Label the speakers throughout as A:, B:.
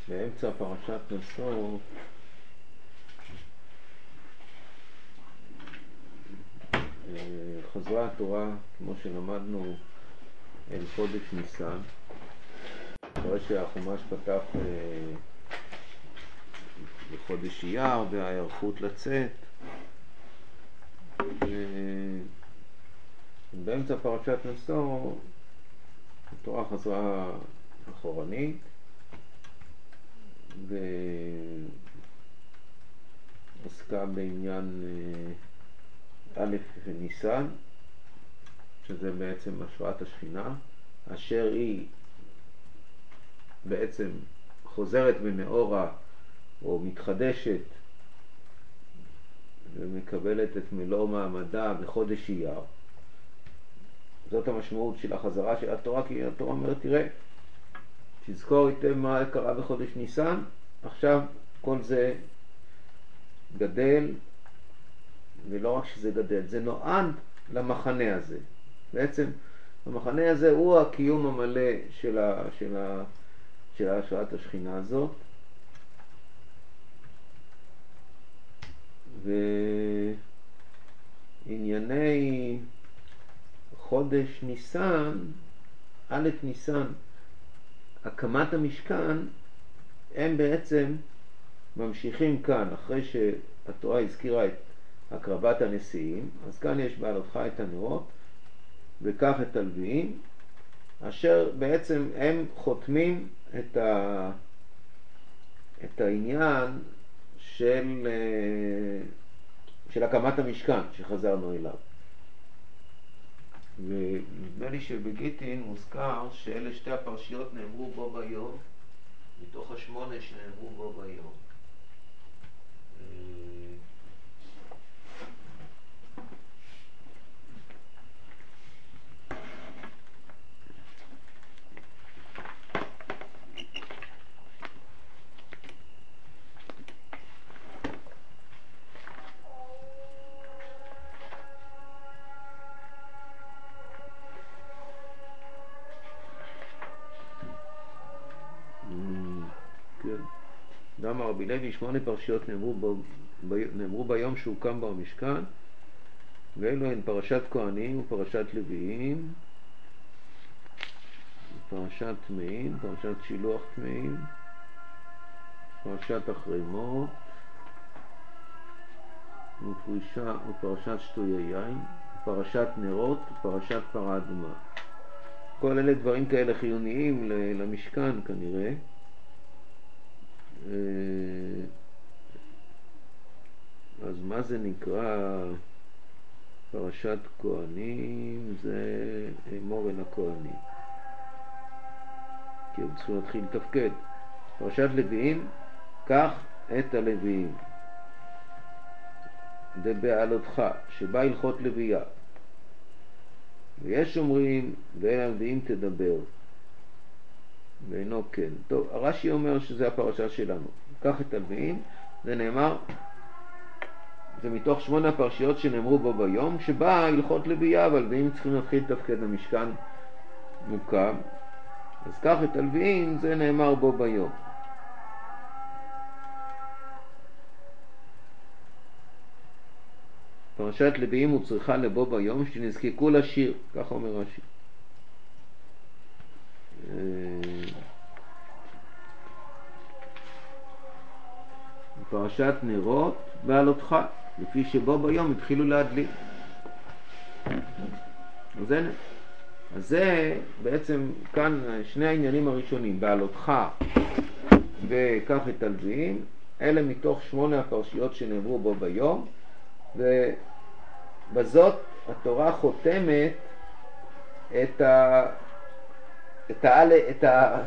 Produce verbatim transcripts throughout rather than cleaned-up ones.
A: באמצע פרשת נשוא חזרה התורה, כמו שלמדנו, אל חודש ניסן, אחרי שהחומש פתח בחודש אייר וההיערכות לצאת. באמצע פרשת נשוא התורה חזרה אחורנית ועסקה בעניין א' וניסן, שזה בעצם השראת השכינה, אשר היא בעצם חוזרת במאורה או מתחדשת ומקבלת את מלוא מעמדה בחודש אייר. זאת המשמעות של החזרה של התורה, כי התורה אומרת, תראה, תזכור איתם מה קרה בחודש ניסן, עכשיו כל זה גדל, ולא רק שזה גדל, זה נועד למחנה הזה. בעצם המחנה הזה הוא הקיום המלא של ה, של ה, של השראת השכינה הזאת. וענייני חודש ניסן, א' ניסן, הקמת המשכן, הם בעצם ממשיכים כאן, אחרי שהתורה הזכירה את הקרבת הנשיאים, אז כאן יש בעלותך את הנרות, וכך את הלוויים, אשר בעצם הם חותמים את, ה... את העניין של, של הקמת המשכן שחזרנו אליו. ונדמה לי שבגיטין מוזכר שאלה שתי הפרשיות נאמרו בו ביום, מתוך השמונה שנאמרו בו ביום. אמר רבי לוי, שמונה פרשיות נאמרו, בו, ב, נאמרו ביום שהוקם בו המשכן, ואלו הן פרשת כהנים ופרשת לוויים, פרשת טמאים, פרשת שילוח טמאים, פרשת אחרי מות, ופרישה, ופרשת שטויי יין, פרשת נרות, ופרשת פרה אדומה. כל אלה דברים כאלה חיוניים למשכן כנראה. אז מה זה נקרא פרשת כהנים? זה אמור אל הכהנים, כי הם צריכים להתחיל לתפקד. פרשת לוויים, קח את הלוויים דבעלותך, שבא הלכות לוויה, ויש אומרים ואל הלוויים תדבר ואינו כן. טוב, הרש"י אומר שזה הפרשה שלנו. קח את הלוויים, זה נאמר, זה מתוך שמונה הפרשיות שנאמרו בו ביום, שבה הלכות לוויה, והלוויים צריכים להתחיל לתפקד, המשכן מוקם. אז קח את הלוויים, זה נאמר בו ביום. פרשת לוויים הוא צריכה לבוא ביום שנזקקו לשיר, כך אומר רש"י. פרשת נרות בעלותך, לפי שבו ביום התחילו להדליק. אז זה, אז זה בעצם כאן שני העניינים הראשונים, בעלותך וקח את הלוויים, אלה מתוך שמונה הפרשיות שנאמרו בו ביום, ובזאת התורה חותמת את ה... את ה... את ה...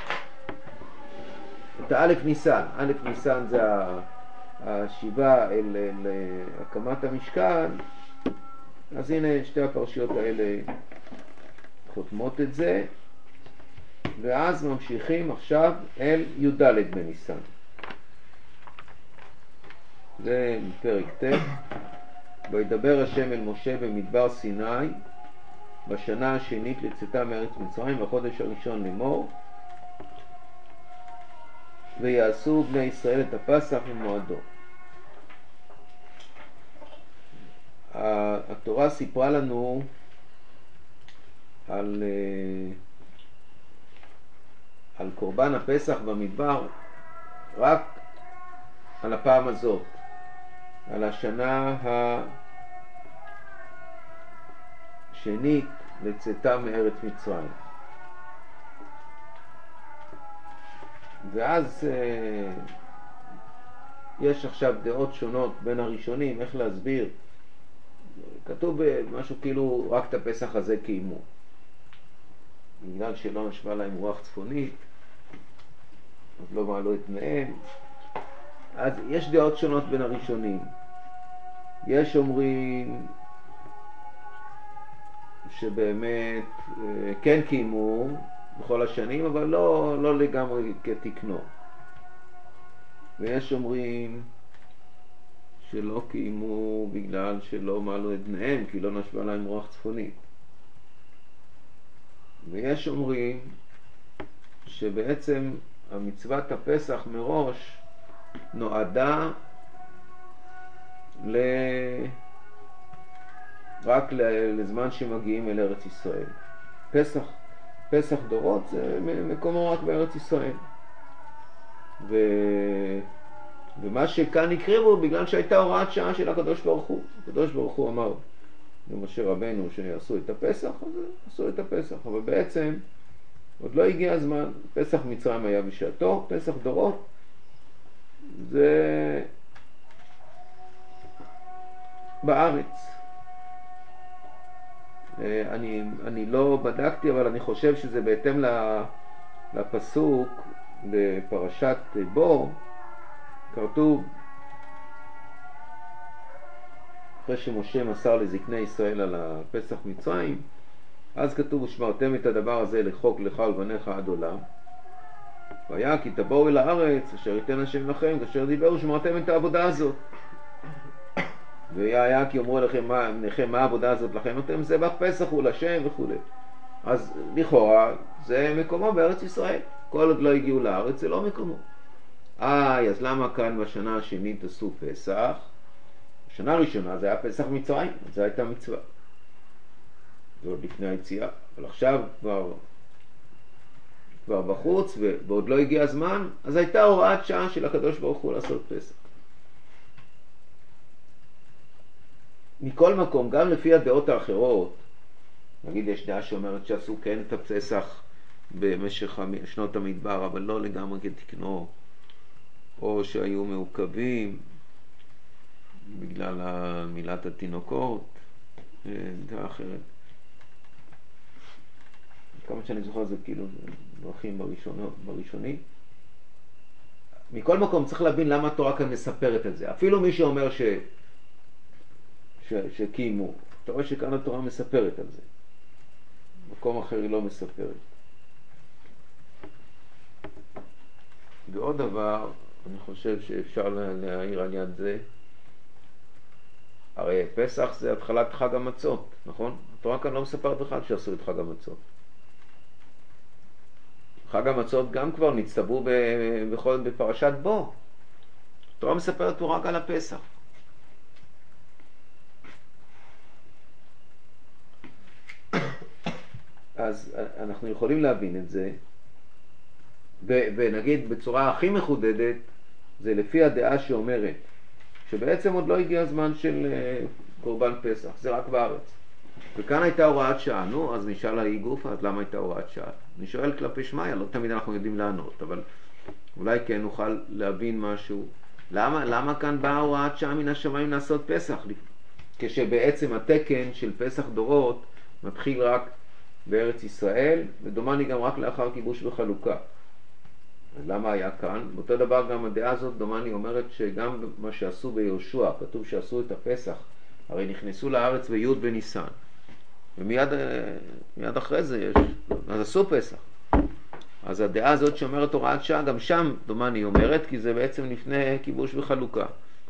A: את האלף ניסן. אלף ניסן זה השיבה אל, אל הקמת המשכן. אז הנה שתי הפרשיות האלה חותמות את זה, ואז ממשיכים עכשיו אל י"ד בניסן. זה פרק ט'. וידבר השם אל משה במדבר סיני בשנה השנית לצאתה מארץ מצרים, בחודש הראשון לאמור, ויעשו בני ישראל את הפסח במועדו. התורה סיפרה לנו על, על קורבן הפסח במדבר רק על הפעם הזאת, על השנה השנית לצאתם מארץ מצרים. ואז יש עכשיו דעות שונות בין הראשונים איך להסביר. כתוב משהו כאילו רק את הפסח הזה קיימו, בגלל שלא נשבה להם רוח צפונית אז לא מעלו את פניהם. אז יש דעות שונות בין הראשונים. יש אומרים שבאמת כן קיימו בכל השנים, אבל לא, לא לגמרי כתקנו. ויש אומרים שלא קיימו בגלל שלא מעלו את בניהם, כי לא נשבה להם רוח צפונית. ויש אומרים שבעצם המצוות הפסח מראש נועדה ל... רק לזמן שמגיעים אל ארץ ישראל. פסח, פסח דורות זה מקומו רק בארץ ישראל. ו... ומה שכאן הקריבו בגלל שהייתה הוראת שעה של הקדוש ברוך הוא. הקדוש ברוך הוא אמר למשה רבנו שיעשו את הפסח, אז עשו את הפסח. אבל בעצם עוד לא הגיע הזמן. פסח מצרים היה בשעתו, פסח דורות זה בארץ. אני, אני לא בדקתי, אבל אני חושב שזה בהתאם לפסוק בפרשת בו, כתוב אחרי שמשה מסר לזקני ישראל על הפסח מצרים, אז כתוב ושמרתם את הדבר הזה לחוק לך ולבניך עד עולם, והיה כי תבואו אל הארץ אשר ייתן השם לכם כאשר דיבר ושמרתם את העבודה הזאת. והיה כי אמרו לכם מה, לכם, מה העבודה הזאת לכם, אתם זבח פסח הוא לשם וכו'. אז לכאורה זה מקומו בארץ ישראל. כל עוד לא הגיעו לארץ זה לא מקומו. איי, אז למה כאן בשנה השנית עשו פסח? בשנה הראשונה זה היה פסח מצרים, זה הייתה מצווה. זה עוד לפני היציאה. אבל עכשיו כבר, כבר בחוץ ועוד לא הגיע הזמן, אז הייתה הוראת שעה של הקדוש ברוך הוא לעשות פסח. מכל מקום, גם לפי הדעות האחרות, נגיד יש דעה שאומרת שעשו כן את הפסח במשך שנות המדבר, אבל לא לגמרי כתקנו, או שהיו מעוכבים בגלל מילת התינוקות, דעה אחרת. כמה שאני זוכר זה כאילו דרכים בראשונים. מכל מקום צריך להבין למה התורה כאן מספרת את זה. אפילו מי שאומר ש... ש... שקיימו, אתה רואה שכאן התורה מספרת על זה. מקום אחר היא לא מספרת. ועוד דבר, אני חושב שאפשר להעיר על יד זה, הרי פסח זה התחלת חג המצות, נכון? התורה כאן לא מספרת בכלל שעשו את חג המצות. חג המצות גם כבר נצטברו בכל בפרשת בו. התורה מספרת פה רק על הפסח. אז אנחנו יכולים להבין את זה, ונגיד בצורה הכי מחודדת, זה לפי הדעה שאומרת שבעצם עוד לא הגיע הזמן של קורבן פסח, זה רק בארץ. וכאן הייתה הוראת שעה, נו, אז נשאל האי גופה, אז למה הייתה הוראת שעה? אני שואל כלפי שמיה, לא תמיד אנחנו יודעים לענות, אבל אולי כן נוכל להבין משהו. למה, למה כאן באה הוראת שעה מן השמיים לעשות פסח? כשבעצם התקן של פסח דורות מתחיל רק בארץ ישראל, ודומני גם רק לאחר כיבוש וחלוקה. אז למה היה כאן? באותו דבר גם הדעה הזאת דומני אומרת שגם מה שעשו ביהושע, כתוב שעשו את הפסח, הרי נכנסו לארץ בי' בניסן. ומיד מיד אחרי זה יש, אז עשו פסח. אז הדעה הזאת שאומרת הוראת שעה, גם שם דומני אומרת, כי זה בעצם לפני כיבוש וחלוקה.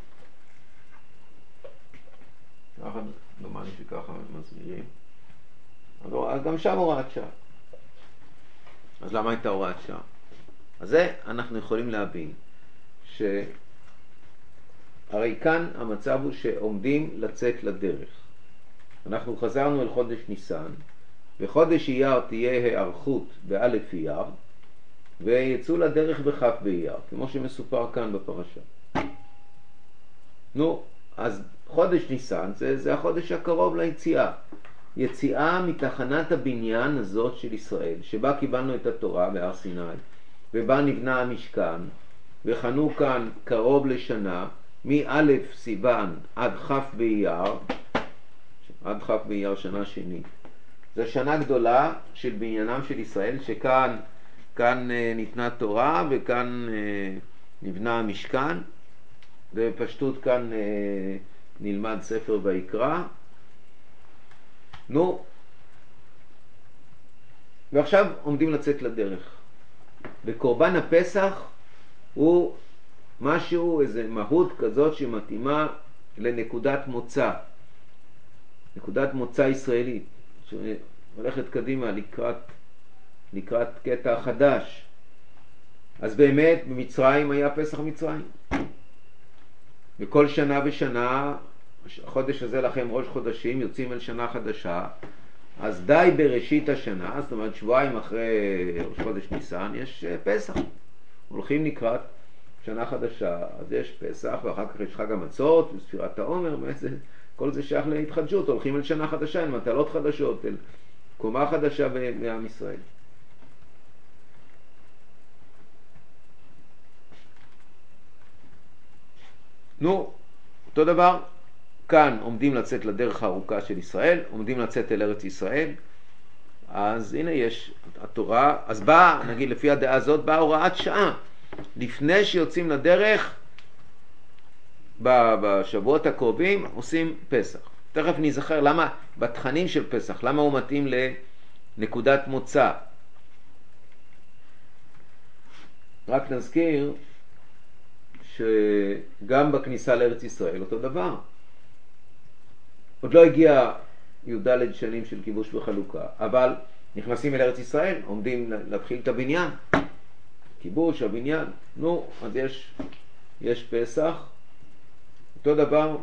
A: ככה דומני שככה מסבירים. אז גם שם הוראת שעה. אז למה הייתה הוראת שעה? אז זה אנחנו יכולים להבין, שהרי כאן המצב הוא שעומדים לצאת לדרך. אנחנו חזרנו אל חודש ניסן, וחודש אייר תהיה הערכות באלף אייר, ויצאו לדרך בכף באייר, כמו שמסופר כאן בפרשה. נו, אז חודש ניסן זה, זה החודש הקרוב ליציאה. יציאה מתחנת הבניין הזאת של ישראל, שבה קיבלנו את התורה בהר סיני, ובה נבנה המשכן, וחנו כאן קרוב לשנה, מא' סיוון עד כ' באייר, עד כ' באייר שנה שנית. זו שנה גדולה של בניינם של ישראל, שכאן כאן ניתנה תורה, וכאן נבנה המשכן, ובפשטות כאן נלמד ספר ויקרא. נו, ועכשיו עומדים לצאת לדרך. וקורבן הפסח הוא משהו, איזה מהות כזאת שמתאימה לנקודת מוצא. נקודת מוצא ישראלית, שהולכת קדימה לקראת, לקראת קטע חדש. אז באמת במצרים היה פסח מצרים. וכל שנה ושנה, החודש הזה לכם ראש חודשים, יוצאים אל שנה חדשה, אז די בראשית השנה, זאת אומרת שבועיים אחרי ראש חודש ניסן, יש פסח. הולכים לקראת שנה חדשה, אז יש פסח, ואחר כך יש חג המצות, וספירת העומר, כל זה שייך להתחדשות, הולכים אל שנה חדשה, אל מטלות חדשות, אל קומה חדשה בעם ישראל. נו, אותו דבר, כאן עומדים לצאת לדרך הארוכה של ישראל, עומדים לצאת אל ארץ ישראל, אז הנה יש התורה, אז באה, נגיד לפי הדעה הזאת, באה הוראת שעה, לפני שיוצאים לדרך, בשבועות הקרובים עושים פסח. תכף נזכר למה, בתכנים של פסח, למה הוא מתאים לנקודת מוצא. רק נזכיר שגם בכניסה לארץ ישראל אותו דבר. עוד לא הגיע י"ד שנים של כיבוש וחלוקה, אבל נכנסים אל ארץ ישראל, עומדים להתחיל את הבניין. כיבוש, הבניין, נו, אז יש, יש פסח. אותו דבר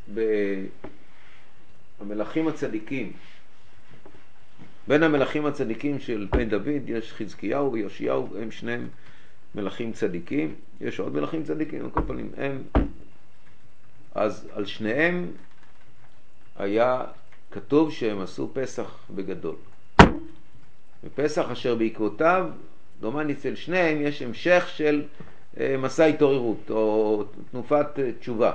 A: במלכים הצדיקים. בין המלכים הצדיקים של בן דוד יש חזקיהו ויושיהו, הם שניהם מלכים צדיקים. יש עוד מלכים צדיקים, על כל פנים הם. אז על שניהם היה כתוב שהם עשו פסח בגדול. ופסח אשר בעקבותיו, דומני אצל שניהם יש המשך של מסע התעוררות או תנופת תשובה.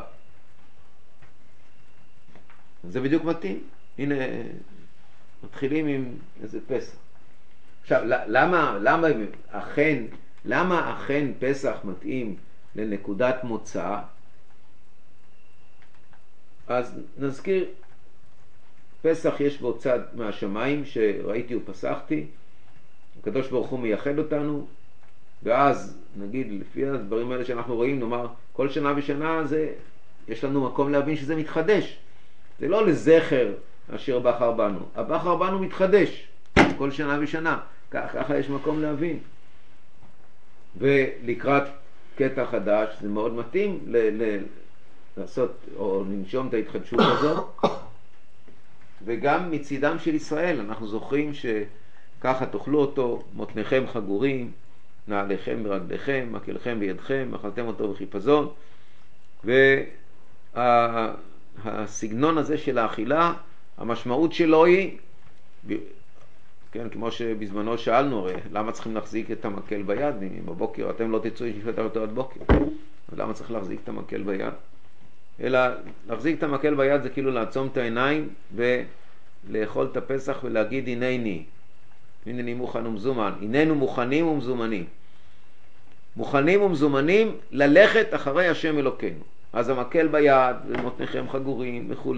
A: זה בדיוק מתאים. הנה, מתחילים עם איזה פסח. עכשיו, למה, למה אכן, למה אכן פסח מתאים לנקודת מוצא? אז נזכיר, פסח יש בו צד מהשמיים שראיתי ופסחתי, הקדוש ברוך הוא מייחד אותנו, ואז נגיד לפי הדברים האלה שאנחנו רואים, נאמר כל שנה ושנה זה, יש לנו מקום להבין שזה מתחדש. זה לא לזכר אשר בחר בנו, הבחר בנו מתחדש כל שנה ושנה, ככה יש מקום להבין. ולקראת קטע חדש זה מאוד מתאים ל- ל- לעשות או לנשום את ההתחדשות הזאת. וגם מצידם של ישראל אנחנו זוכרים שככה תאכלו אותו, מותניכם חגורים, נעליכם ברגליכם, מקלכם בידכם, אכלתם אותו בחיפזון. והסגנון הזה של האכילה, המשמעות שלו היא, כן, כמו שבזמנו שאלנו, הרי למה צריכים להחזיק את המקל ביד? אם בבוקר אתם לא תצאו לשפט אותו עד בוקר, למה צריך להחזיק את המקל ביד? אלא להחזיק את המקל ביד זה כאילו לעצום את העיניים ולאכול את הפסח ולהגיד הנני, הנני מוכן ומזומן, הננו מוכנים ומזומנים. מוכנים ומזומנים ללכת אחרי השם אלוקינו. אז המקל ביד ומותניכם חגורים וכו'.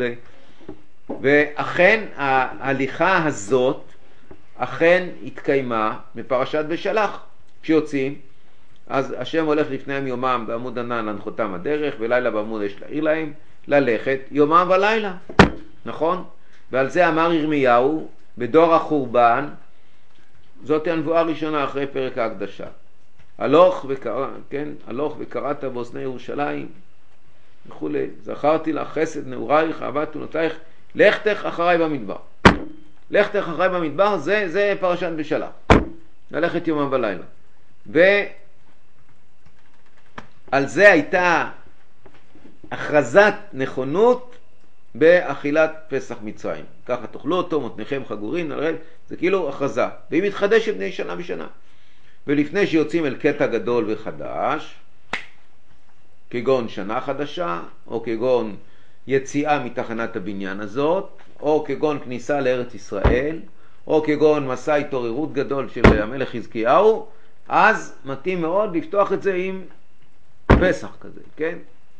A: ואכן ההליכה הזאת אכן התקיימה בפרשת בשלח. כשיוצאים, אז השם הולך לפניהם יומם בעמוד ענן להנחותם הדרך, ולילה בעמוד יש להעיר להם, ללכת יומם ולילה. נכון? ועל זה אמר ירמיהו בדור החורבן, זאת הנבואה הראשונה אחרי פרק ההקדשה. הלוך וקרא, כן, הלוך וקראת באוזני ירושלים וכולי, זכרתי לך חסד נעורייך, אהבת תנותייך, לכתך אחריי במדבר. לכתך אחריי במדבר, זה, זה פרשת בשלח. ללכת יומם ולילה. ועל זה הייתה הכרזת נכונות באכילת פסח מצרים. ככה תאכלו אותו, מותניכם חגורין, זה כאילו הכרזה. והיא מתחדשת בני שנה בשנה. ולפני שיוצאים אל קטע גדול וחדש, כגון שנה חדשה, או כגון יציאה מתחנת הבניין הזאת, או כגון כניסה לארץ ישראל, או כגון מסע התעוררות גדול של המלך חזקיהו, אז מתאים מאוד לפתוח את זה עם פסח כזה, כן?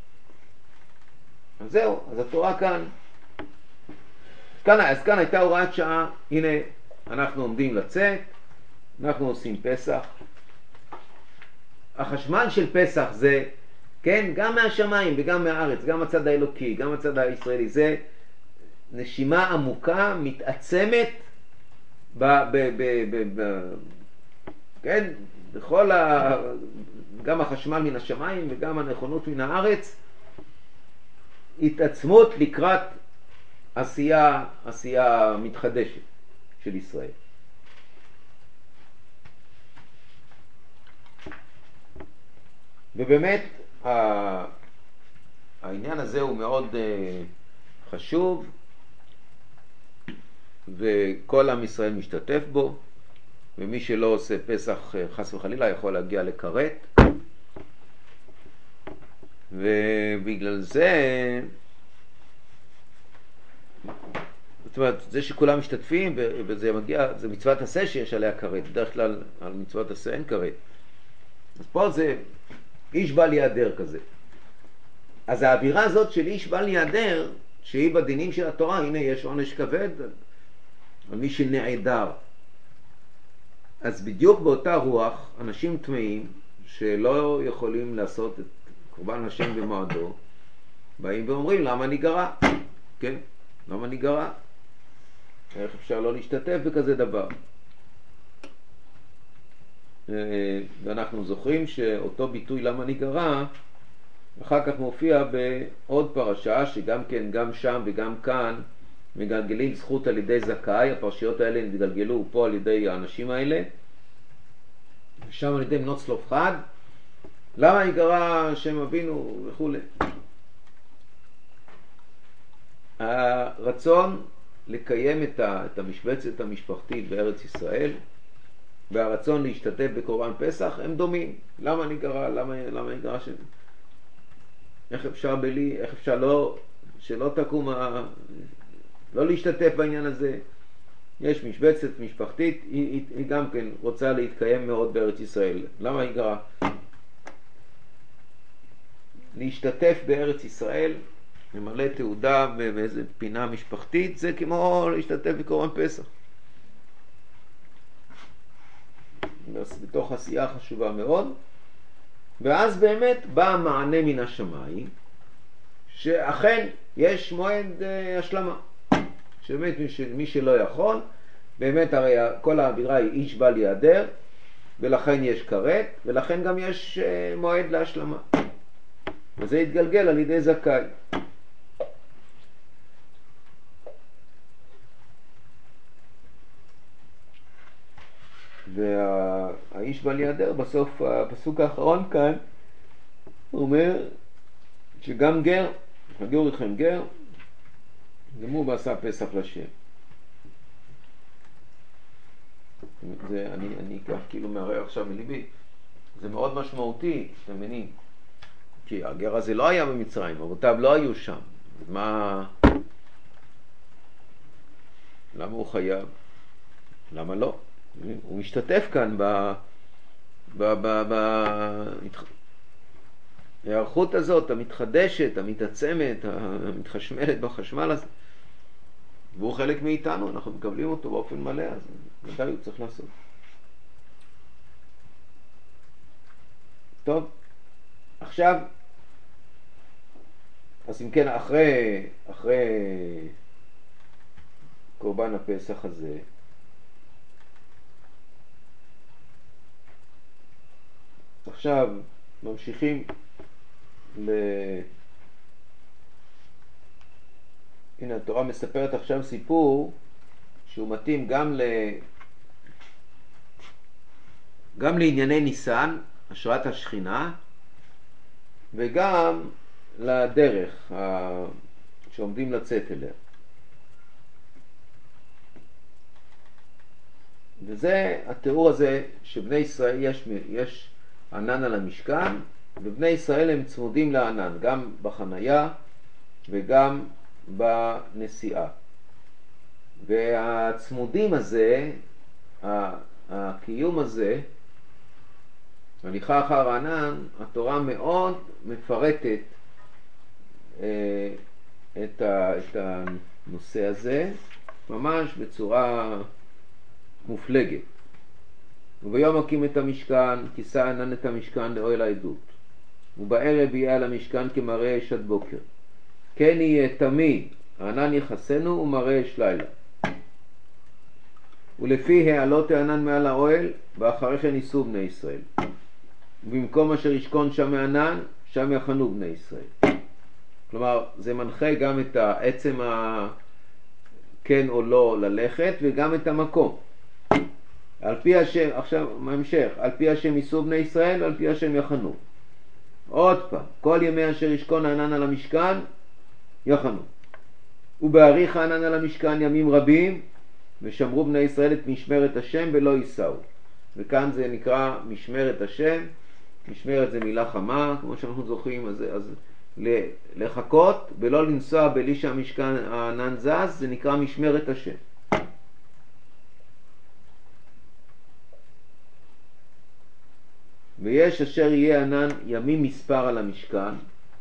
A: אז זהו, אז התורה כאן, כאן, אז כאן הייתה הוראת שעה, הנה אנחנו עומדים לצאת, אנחנו עושים פסח. החשמל של פסח זה, כן, גם מהשמיים וגם מהארץ, גם הצד האלוקי, גם הצד הישראלי, זה נשימה עמוקה, מתעצמת, ב, ב, ב, ב, ב, כן, בכל ה... גם החשמל מן השמיים וגם הנכונות מן הארץ, התעצמות לקראת עשייה, עשייה מתחדשת של ישראל. ובאמת העניין הזה הוא מאוד חשוב, וכל עם ישראל משתתף בו, ומי שלא עושה פסח חס וחלילה יכול להגיע לכרת, ובגלל זה, זאת אומרת, זה שכולם משתתפים וזה מגיע, זה מצוות עשה שיש עליה כרת, בדרך כלל על מצוות עשה אין כרת. אז פה זה איש בל יעדר כזה. אז האווירה הזאת של איש בל יעדר, שהיא בדינים של התורה, הנה יש עונש כבד על מי שנעדר. אז בדיוק באותה רוח, אנשים טמאים שלא יכולים לעשות את קורבן השם במועדו, באים ואומרים, למה אני גרע? כן, למה אני גרע? איך אפשר לא להשתתף בכזה דבר? ואנחנו זוכרים שאותו ביטוי למה אני גרע, אחר כך מופיע בעוד פרשה שגם כן, גם שם וגם כאן, מגלגלים זכות על ידי זכאי. הפרשיות האלה נתגלגלו פה על ידי האנשים האלה, ושם על ידי בנות צלופחד, למה יגרע שם אבינו וכו'. הרצון לקיים את המשבצת המשפחתית בארץ ישראל והרצון להשתתף בקורבן פסח הם דומים. למה נגרע? למה, למה נגרע ש... איך אפשר בלי, איך אפשר לא, שלא תקום, ה... לא להשתתף בעניין הזה? יש משבצת משפחתית, היא, היא, היא גם כן רוצה להתקיים מאוד בארץ ישראל. למה היא גרה? להשתתף בארץ ישראל, למלא תעודה באיזה פינה משפחתית, זה כמו להשתתף בקורבן פסח. בתוך עשייה חשובה מאוד. ואז באמת בא מענה מן השמיים, שאכן יש מועד uh, השלמה. שבאמת מי, ש... מי שלא יכול, באמת הרי כל האווירה היא איש בל יעדר, ולכן יש כרת, ולכן גם יש uh, מועד להשלמה. וזה יתגלגל על ידי זכאי. והאיש בל יעדר, בסוף הפסוק האחרון כאן אומר שגם גר, חגור אתכם גר, גם הוא ועשה פסח לשם. זה, אני, אני אקח כאילו מערער עכשיו מליבי, זה מאוד משמעותי, אתם מבינים? כי הגר הזה לא היה במצרים, אבותיו לא היו שם. מה... למה הוא חייב? למה לא? הוא משתתף כאן ב... ב... ב... ב... ההיערכות הזאת, המתחדשת, המתעצמת, המתחשמלת בחשמל הזה. והוא חלק מאיתנו, אנחנו מקבלים אותו באופן מלא, אז ודאי הוא צריך לעשות. טוב, עכשיו, אז אם כן, אחרי, אחרי קורבן הפסח הזה, עכשיו ממשיכים ל... הנה התורה מספרת עכשיו סיפור שהוא מתאים גם ל... גם לענייני ניסן, השראת השכינה, וגם לדרך ה... שעומדים לצאת אליה. וזה התיאור הזה שבני ישראל יש, יש ענן על המשכן, ובני ישראל הם צמודים לענן, גם בחנייה וגם בנסיעה. והצמודים הזה, הקיום הזה, הליכה אחר הענן, התורה מאוד מפרטת את הנושא הזה, ממש בצורה מופלגת. וביום הקים את המשכן, כיסה ענן את המשכן לאוהל העדות. ובערב יהיה על המשכן כמראה אש עד בוקר. כן יהיה תמיד, הענן יחסנו ומראה אש לילה. ולפי העלות הענן מעל האוהל, ואחרי כן ייסעו בני ישראל. ובמקום אשר ישכון שם הענן, שם יחנו בני ישראל. כלומר, זה מנחה גם את העצם הכן או לא ללכת, וגם את המקום. על פי השם, עכשיו בהמשך, על פי השם ייסעו בני ישראל ועל פי השם יחנו. עוד פעם, כל ימי אשר ישכון הענן על המשכן, יחנו. ובאריך הענן על המשכן ימים רבים, ושמרו בני ישראל את משמרת השם ולא ייסעו. וכאן זה נקרא משמרת השם. משמרת זה מילה חמה, כמו שאנחנו זוכרים, אז, אז לחכות ולא לנסוע בלי שהמשכן הענן זז, זה נקרא משמרת השם. ויש אשר יהיה ענן ימים מספר על המשכן.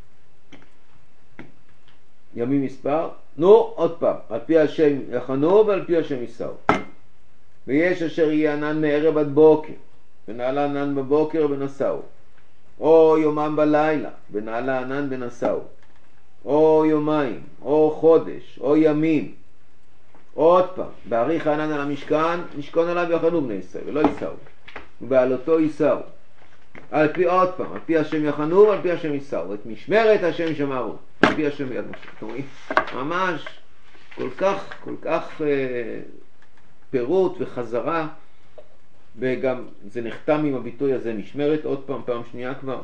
A: ימים מספר, נו עוד פעם, על פי השם יחנו ועל פי השם ייסעו. ויש אשר יהיה ענן מערב עד בוקר, ונעלה ענן בבוקר ונסעו. או יומם בלילה, ונעלה ענן ונסעו. או יומיים, או חודש, או ימים. עוד פעם, באריך הענן על המשכן, נשכון עליו יחנו בני ישראל, ולא ייסעו. ובעלותו ייסעו. על פי עוד פעם, על פי השם יחנו ועל פי השם ייסעו. את משמרת השם שמרו, על פי השם יד משה. אתם רואים? ממש כל כך, כל כך אה, פירוט וחזרה, וגם זה נחתם עם הביטוי הזה, משמרת עוד פעם, פעם שנייה כבר.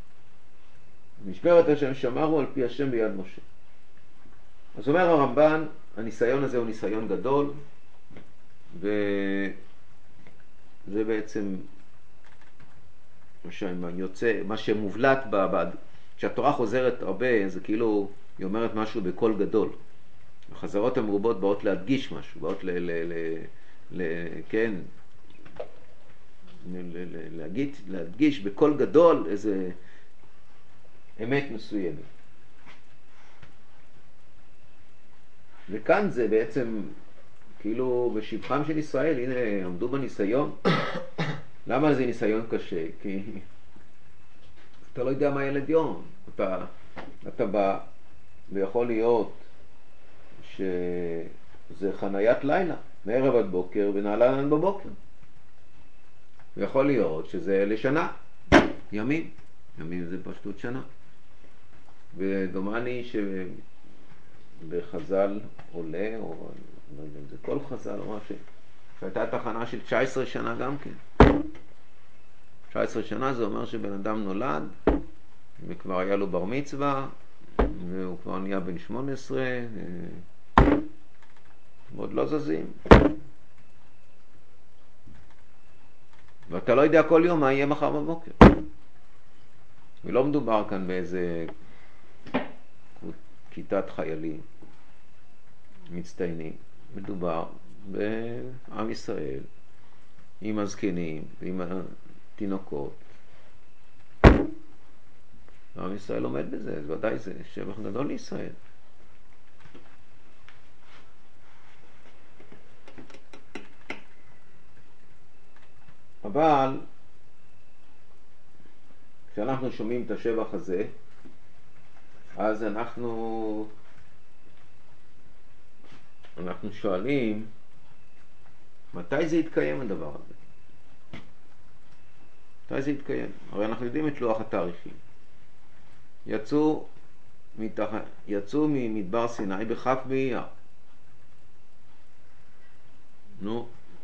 A: משמרת השם שמרו על פי השם ביד משה. אז אומר הרמב"ן, הניסיון הזה הוא ניסיון גדול, וזה בעצם יוצא, מה שמובלט, כשהתורה חוזרת הרבה, זה כאילו היא אומרת משהו בקול גדול. החזרות המרובות באות להדגיש משהו, באות ל... ל, ל, ל כן, להגיד, להדגיש בקול גדול איזה אמת מסוימת. וכאן זה בעצם כאילו בשבחם של ישראל, הנה עמדו בניסיון. למה זה ניסיון קשה? כי אתה לא יודע מה ילד יום. אתה, אתה בא ויכול להיות שזה חניית לילה, מערב עד בוקר ונעלה ענן בבוקר. ויכול להיות שזה לשנה, ימים. ימים זה פשטות שנה. ודומני שבחז"ל עולה, או לא יודע אם זה כל חז"ל, או משהו, שהייתה תחנה של תשע עשרה שנה גם כן. תשע עשרה שנה זה אומר שבן אדם נולד, וכבר היה לו בר מצווה, והוא כבר נהיה בן שמונה עשרה, ועוד לא זזים. ואתה לא יודע כל יום מה יהיה מחר בבוקר. ולא מדובר כאן באיזה כיתת חיילים מצטיינים. מדובר בעם ישראל, עם הזקנים, עם התינוקות. עם ישראל עומד בזה, אז ודאי זה שבח גדול לישראל. אבל כשאנחנו שומעים את השבח הזה, אז אנחנו אנחנו שואלים מתי זה יתקיים הדבר הזה. מתי זה יתקיים? הרי אנחנו יודעים את לוח התאריכים. יצאו, מתח... יצאו ממדבר סיני בכף באייר. נו,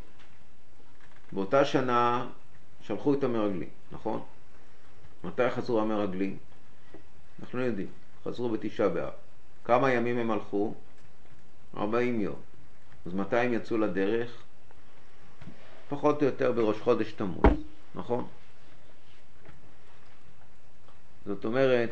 A: באותה שנה שלחו את המרגלים, נכון? מתי חזרו המרגלים? אנחנו לא יודעים. חזרו בתשעה באב. כמה ימים הם הלכו? ארבעים יום. אז מתי הם יצאו לדרך? פחות או יותר בראש חודש תמוז, נכון? זאת אומרת,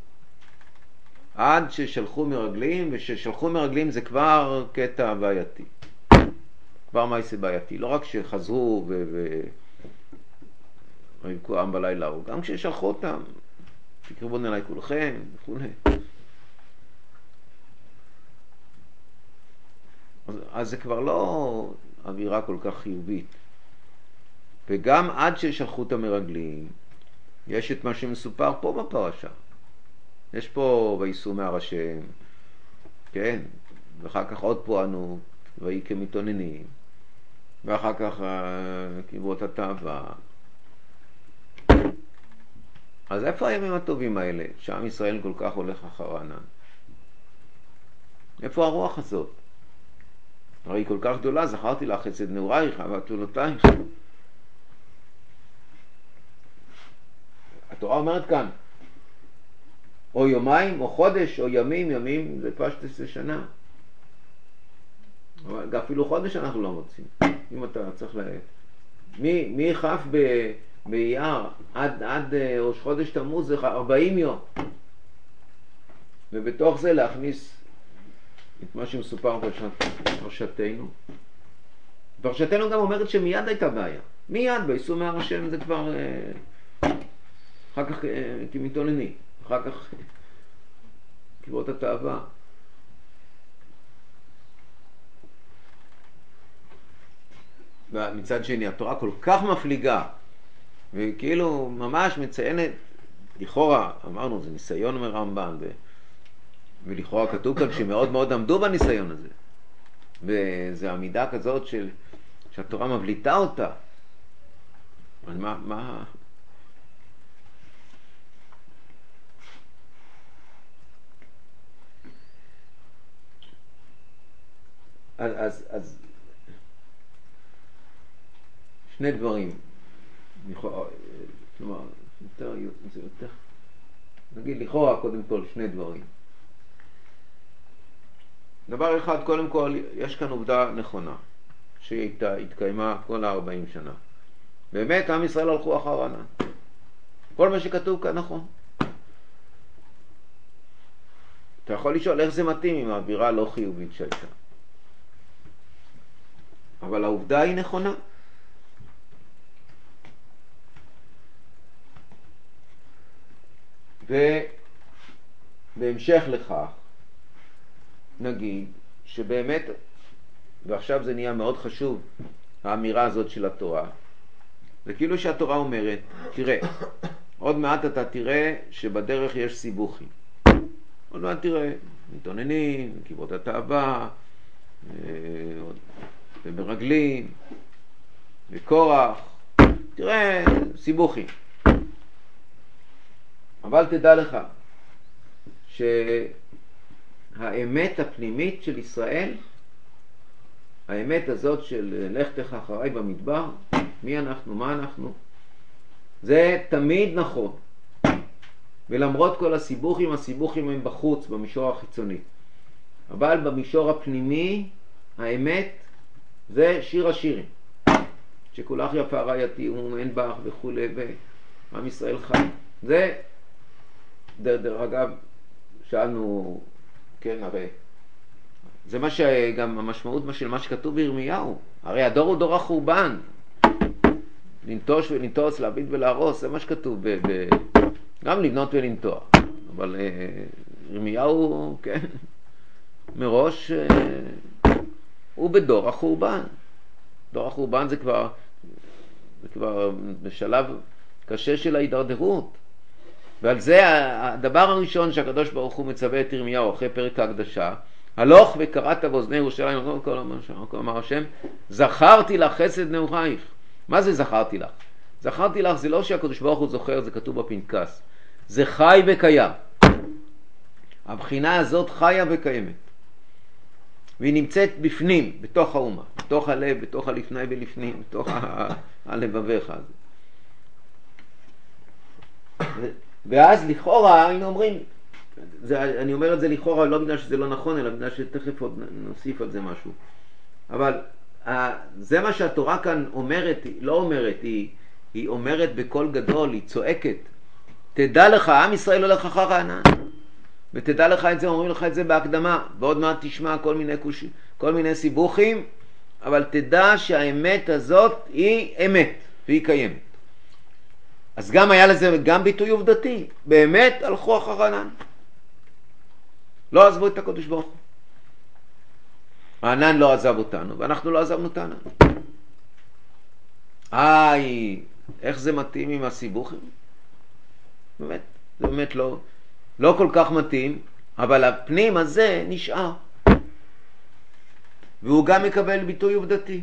A: עד ששלחו מרגלים, וששלחו מרגלים זה כבר קטע בעייתי. כבר מעשה בעייתי. לא רק שחזרו ו... ו... ויבכו עם בלילה, גם כששלחו אותם, תקרבון אליי כולכם, וכו'. אז, אז זה כבר לא אווירה כל כך חיובית. וגם עד ששלחו את המרגלים, יש את מה שמסופר פה בפרשה. יש פה וייסעו מהר השם, כן, ואחר כך עוד פוענות, ויהי כמתאוננים, ואחר כך קיבלו את התאווה. אז איפה הימים הטובים האלה, שעם ישראל כל כך הולך אחר הענן? איפה הרוח הזאת? הרי היא כל כך גדולה, זכרתי לך חסד נעורייך ותלונותייך. התורה אומרת כאן, או יומיים, או חודש, או ימים, ימים, זה פשטס לשנה. אבל אפילו חודש אנחנו לא מוצאים. אם אתה צריך ל... מי, מי חף ב... באייר עד, עד ראש חודש תמוז זה ארבעים יום. ובתוך זה להכניס את מה שמסופר בפרשתנו. פרשתנו גם אומרת שמיד הייתה בעיה. מיד, וייסעו מהר השם זה כבר... אחר כך כמתאוננים. אחר כך קיבלו את התאווה. ומצד שני, התורה כל כך מפליגה, וכאילו ממש מציינת, לכאורה, אמרנו, זה ניסיון מרמב"ן, ו... ולכאורה כתוב כאן שמאוד מאוד עמדו בניסיון הזה. וזו עמידה כזאת של... שהתורה מבליטה אותה. אבל מה... מה... אז, אז, אז שני דברים, כלומר, יותר, זה יותר, נגיד לכאורה קודם כל שני דברים. דבר אחד, קודם כל, יש כאן עובדה נכונה, שהיא התקיימה כל ה-ארבעים שנה. באמת, עם ישראל הלכו אחר הענן. כל מה שכתוב כאן נכון. אתה יכול לשאול איך זה מתאים עם האווירה הלא חיובית שהייתה. אבל העובדה היא נכונה. ובהמשך לכך, נגיד שבאמת, ועכשיו זה נהיה מאוד חשוב, האמירה הזאת של התורה, זה כאילו שהתורה אומרת, תראה, עוד מעט אתה תראה שבדרך יש סיבוכים. עוד מעט תראה, מתאוננים, קיבלות התאווה, ומרגלים, וקורח, תראה, סיבוכים. אבל תדע לך, שהאמת הפנימית של ישראל, האמת הזאת של לך תך אחריי במדבר, מי אנחנו, מה אנחנו, זה תמיד נכון. ולמרות כל הסיבוכים, הסיבוכים הם בחוץ, במישור החיצוני. אבל במישור הפנימי, האמת, זה שיר השירים. שכולך יפה רעייתי ומאין בך וכו' ועם ישראל חי. זה, דרך דר, אגב, שאלנו, כן, הרי, זה מה שגם המשמעות של מה שכתוב בירמיהו. הרי הדור הוא דור החורבן. לנטוש ולנטוץ, להביט ולהרוס, זה מה שכתוב. ב, ב, גם לבנות ולנטוע. אבל ירמיהו, כן, מראש, הוא בדור החורבן. דור החורבן זה כבר, זה כבר בשלב קשה של ההידרדרות. ועל זה הדבר הראשון שהקדוש ברוך הוא מצווה את ירמיהו אחרי פרק ההקדשה, הלוך וקראת באוזני ירושלים, כל אמר השם, זכרתי לך חסד נעורייך. מה זה זכרתי לך? זכרתי לך, זה לא שהקדוש ברוך הוא זוכר, זה כתוב בפנקס. זה חי וקיים. הבחינה הזאת חיה וקיימת. והיא נמצאת בפנים, בתוך האומה, בתוך הלב, בתוך הלפני ולפנים, בתוך הלבביך הזה. ואז לכאורה היינו אומרים, זה, אני אומר את זה לכאורה לא בגלל שזה לא נכון, אלא בגלל שתכף עוד נוסיף על זה משהו. אבל זה מה שהתורה כאן אומרת, לא אומרת, היא, היא אומרת בקול גדול, היא צועקת. תדע לך, עם ישראל הולך אחר הענן. ותדע לך את זה, אומרים לך את זה בהקדמה, ועוד מעט תשמע כל מיני, קוש... כל מיני סיבוכים, אבל תדע שהאמת הזאת היא אמת, והיא קיימת. אז גם היה לזה גם ביטוי עובדתי, באמת הלכו אחר הענן. לא עזבו את הקדוש ברוך הוא. הענן לא עזב אותנו, ואנחנו לא עזבנו את הענן. איי, איך זה מתאים עם הסיבוכים? באמת, זה באמת לא, לא כל כך מתאים, אבל הפנים הזה נשאר. והוא גם מקבל ביטוי עובדתי.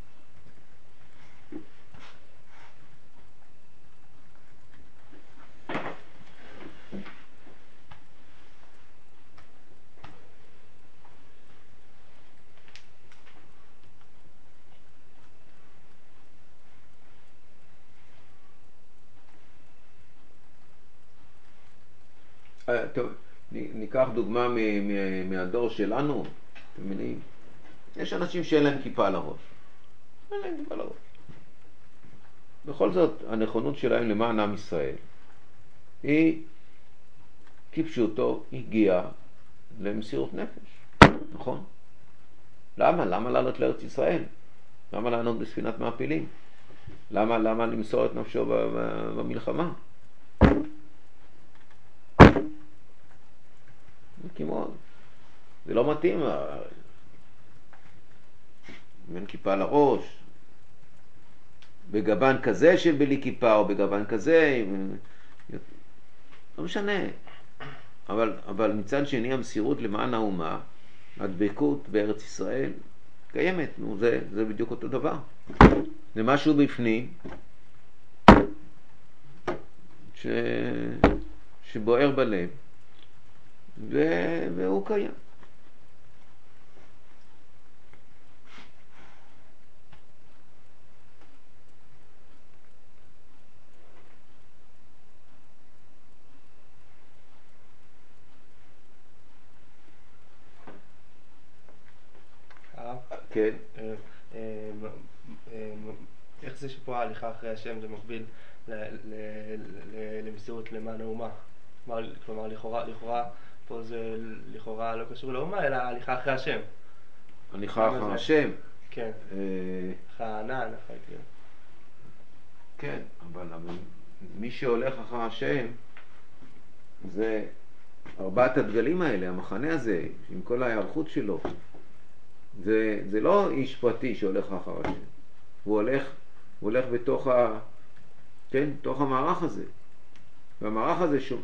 A: טוב, ניקח דוגמה מהדור שלנו, אתם מבינים? יש אנשים שאין להם כיפה על הראש. אין להם כיפה על הראש. בכל זאת, הנכונות שלהם למען עם ישראל היא כפשוטו הגיעה למסירות נפש. נכון? למה? למה לעלות לארץ ישראל? למה לענות בספינת מעפילים? למה, למה למסור את נפשו במלחמה? כמעט. זה לא מתאים. אין כיפה על הראש, בגוון כזה של בלי כיפה, או בגוון כזה, לא משנה. אבל, אבל מצד שני המסירות למען האומה, הדבקות בארץ ישראל, קיימת. נו, זה, זה בדיוק אותו דבר. זה משהו בפנים, ש... שבוער בלב, ו... והוא קיים. כן.
B: איך זה שפה ההליכה אחרי השם זה מקביל למסירות למען האומה? כלומר, לכאורה פה זה לכאורה לא קשור לאומה, אלא ההליכה אחרי השם.
A: הליכה אחרי השם?
B: כן. אחרי הענן, אחרי כאילו.
A: כן, אבל מי שהולך אחרי השם זה ארבעת הדגלים האלה, המחנה הזה, עם כל ההיערכות שלו. זה, זה לא איש פרטי שהולך אחר השם. הוא הולך, הוא הולך בתוך ה, כן, בתוך המערך הזה. והמערך הזה שומר.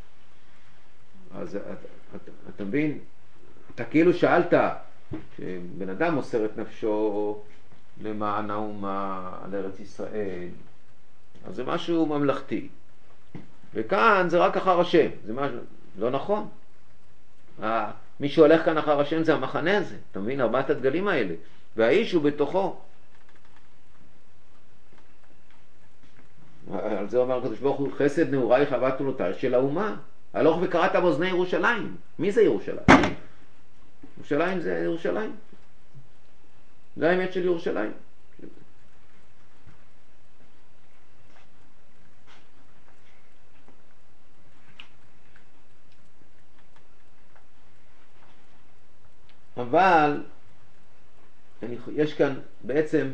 A: אז אתה, אתה, אתה מבין, אתה כאילו שאלת, שבן אדם מוסר את נפשו למען האומה על ארץ ישראל, אז זה משהו ממלכתי. וכאן זה רק אחר השם, זה משהו, לא נכון. מי שהולך כאן אחר השם זה המחנה הזה, אתה מבין? ארבעת הדגלים האלה, והאיש הוא בתוכו. על זה אומר הקדוש ברוך הוא, חסד נעורייך אהבת תולדותיי של האומה. הלוך וקראת באוזני ירושלים. מי זה ירושלים? ירושלים זה ירושלים. זה האמת של ירושלים. אבל יש כאן בעצם,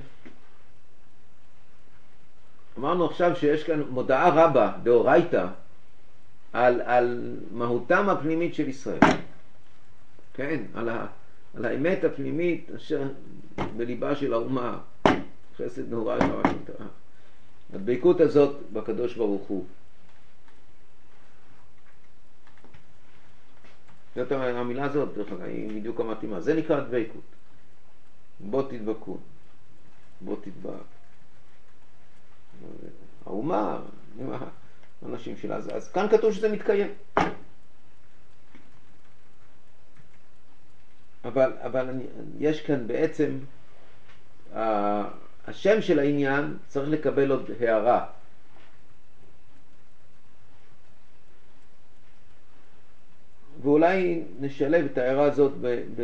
A: אמרנו עכשיו שיש כאן מודעה רבה דאורייתא על, על מהותם הפנימית של ישראל, כן, על, ה, על האמת הפנימית אשר בליבה של האומה, חסד נעורייך אהבת תולדותיי. הדבקות הזאת בקדוש ברוך הוא, זאת המילה הזאת, היא בדיוק המתאימה. זה נקרא דבקות. בוא תדבקו. בוא תדבק. האומה, עם האנשים שלה. אז, אז כאן כתוב שזה מתקיים. אבל, אבל אני, יש כאן בעצם, השם של העניין צריך לקבל עוד הערה. ואולי נשלב את ההערה הזאת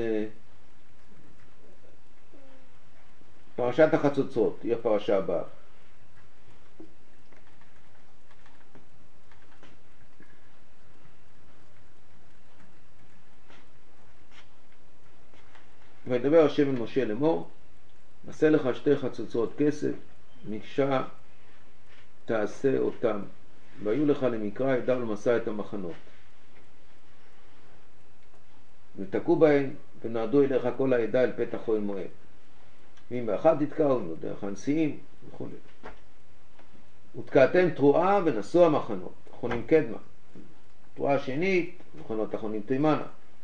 A: בפרשת החצוצרות, היא הפרשה הבאה. וידבר השם אל משה לאמור, עשה לך שתי חצוצרות כסף, מקשה תעשה אותם, והיו לך למקרא עדה ולמסע את המחנות. ותקעו בהן ונועדו אליך כל העדה אל פתח אוהל מועד. ואם באחד תתקעו דרך הנשיאים וכו'. ותקעתם תרועה ונסעו המחנות, אחרונים קדמה. תרועה שנית, מחנות אחרונים תימנה.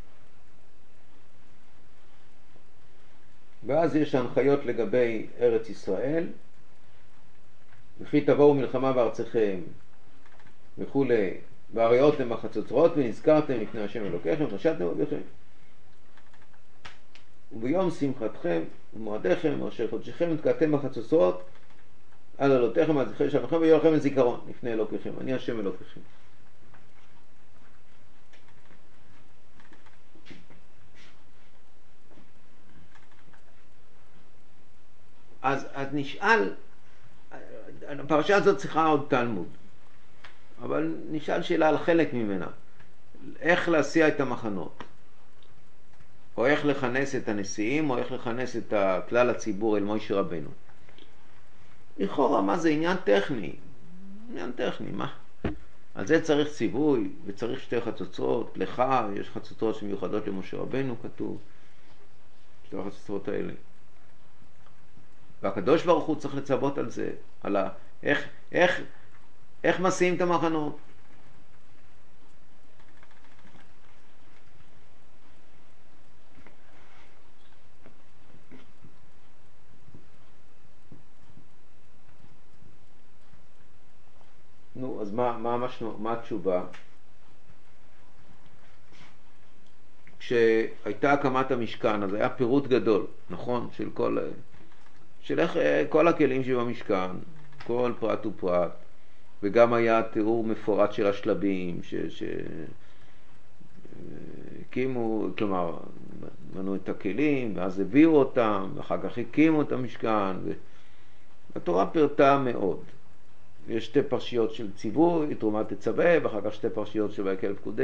A: ואז יש הנחיות לגבי ארץ ישראל, וכי תבואו מלחמה בארציכם וכו', והראיתם החצוצרות ונזכרתם לפני השם אלוקיכם ונשאתם אביכם. וביום שמחתכם ומועדיכם אשר חודשיכם תקעתם בחצוצרות על עלותיכם על זכרי שבכם ויהיו לכם לזיכרון לפני אלוקיכם, אני השם אלוקיכם. אז, אז נשאל, הפרשה הזאת צריכה עוד תלמוד, אבל נשאל שאלה על חלק ממנה. איך להסיע את המחנות? או איך לכנס את הנשיאים, או איך לכנס את כלל הציבור אל מוישה רבנו. לכאורה, מה זה עניין טכני? עניין טכני, מה? על זה צריך ציווי, וצריך שתי חצוצרות. לך יש חצוצרות שמיוחדות למשה רבנו, כתוב. שתי החצוצרות האלה. והקדוש ברוך הוא צריך לצוות על זה, על ה... איך, איך, איך מסיעים את המחנות. נו, אז מה, מה, המשמע, מה התשובה? כשהייתה הקמת המשכן, אז היה פירוט גדול, נכון? של כל... של איך כל הכלים שבמשכן, כל פרט ופרט, וגם היה תיאור מפורט של השלבים שהקימו, כלומר, מנו את הכלים, ואז הביאו אותם, ואחר כך הקימו את המשכן, והתורה פירטה מאוד. יש שתי פרשיות של ציווי, תרומת תצווה, ואחר כך שתי פרשיות של ויקהל פקודה.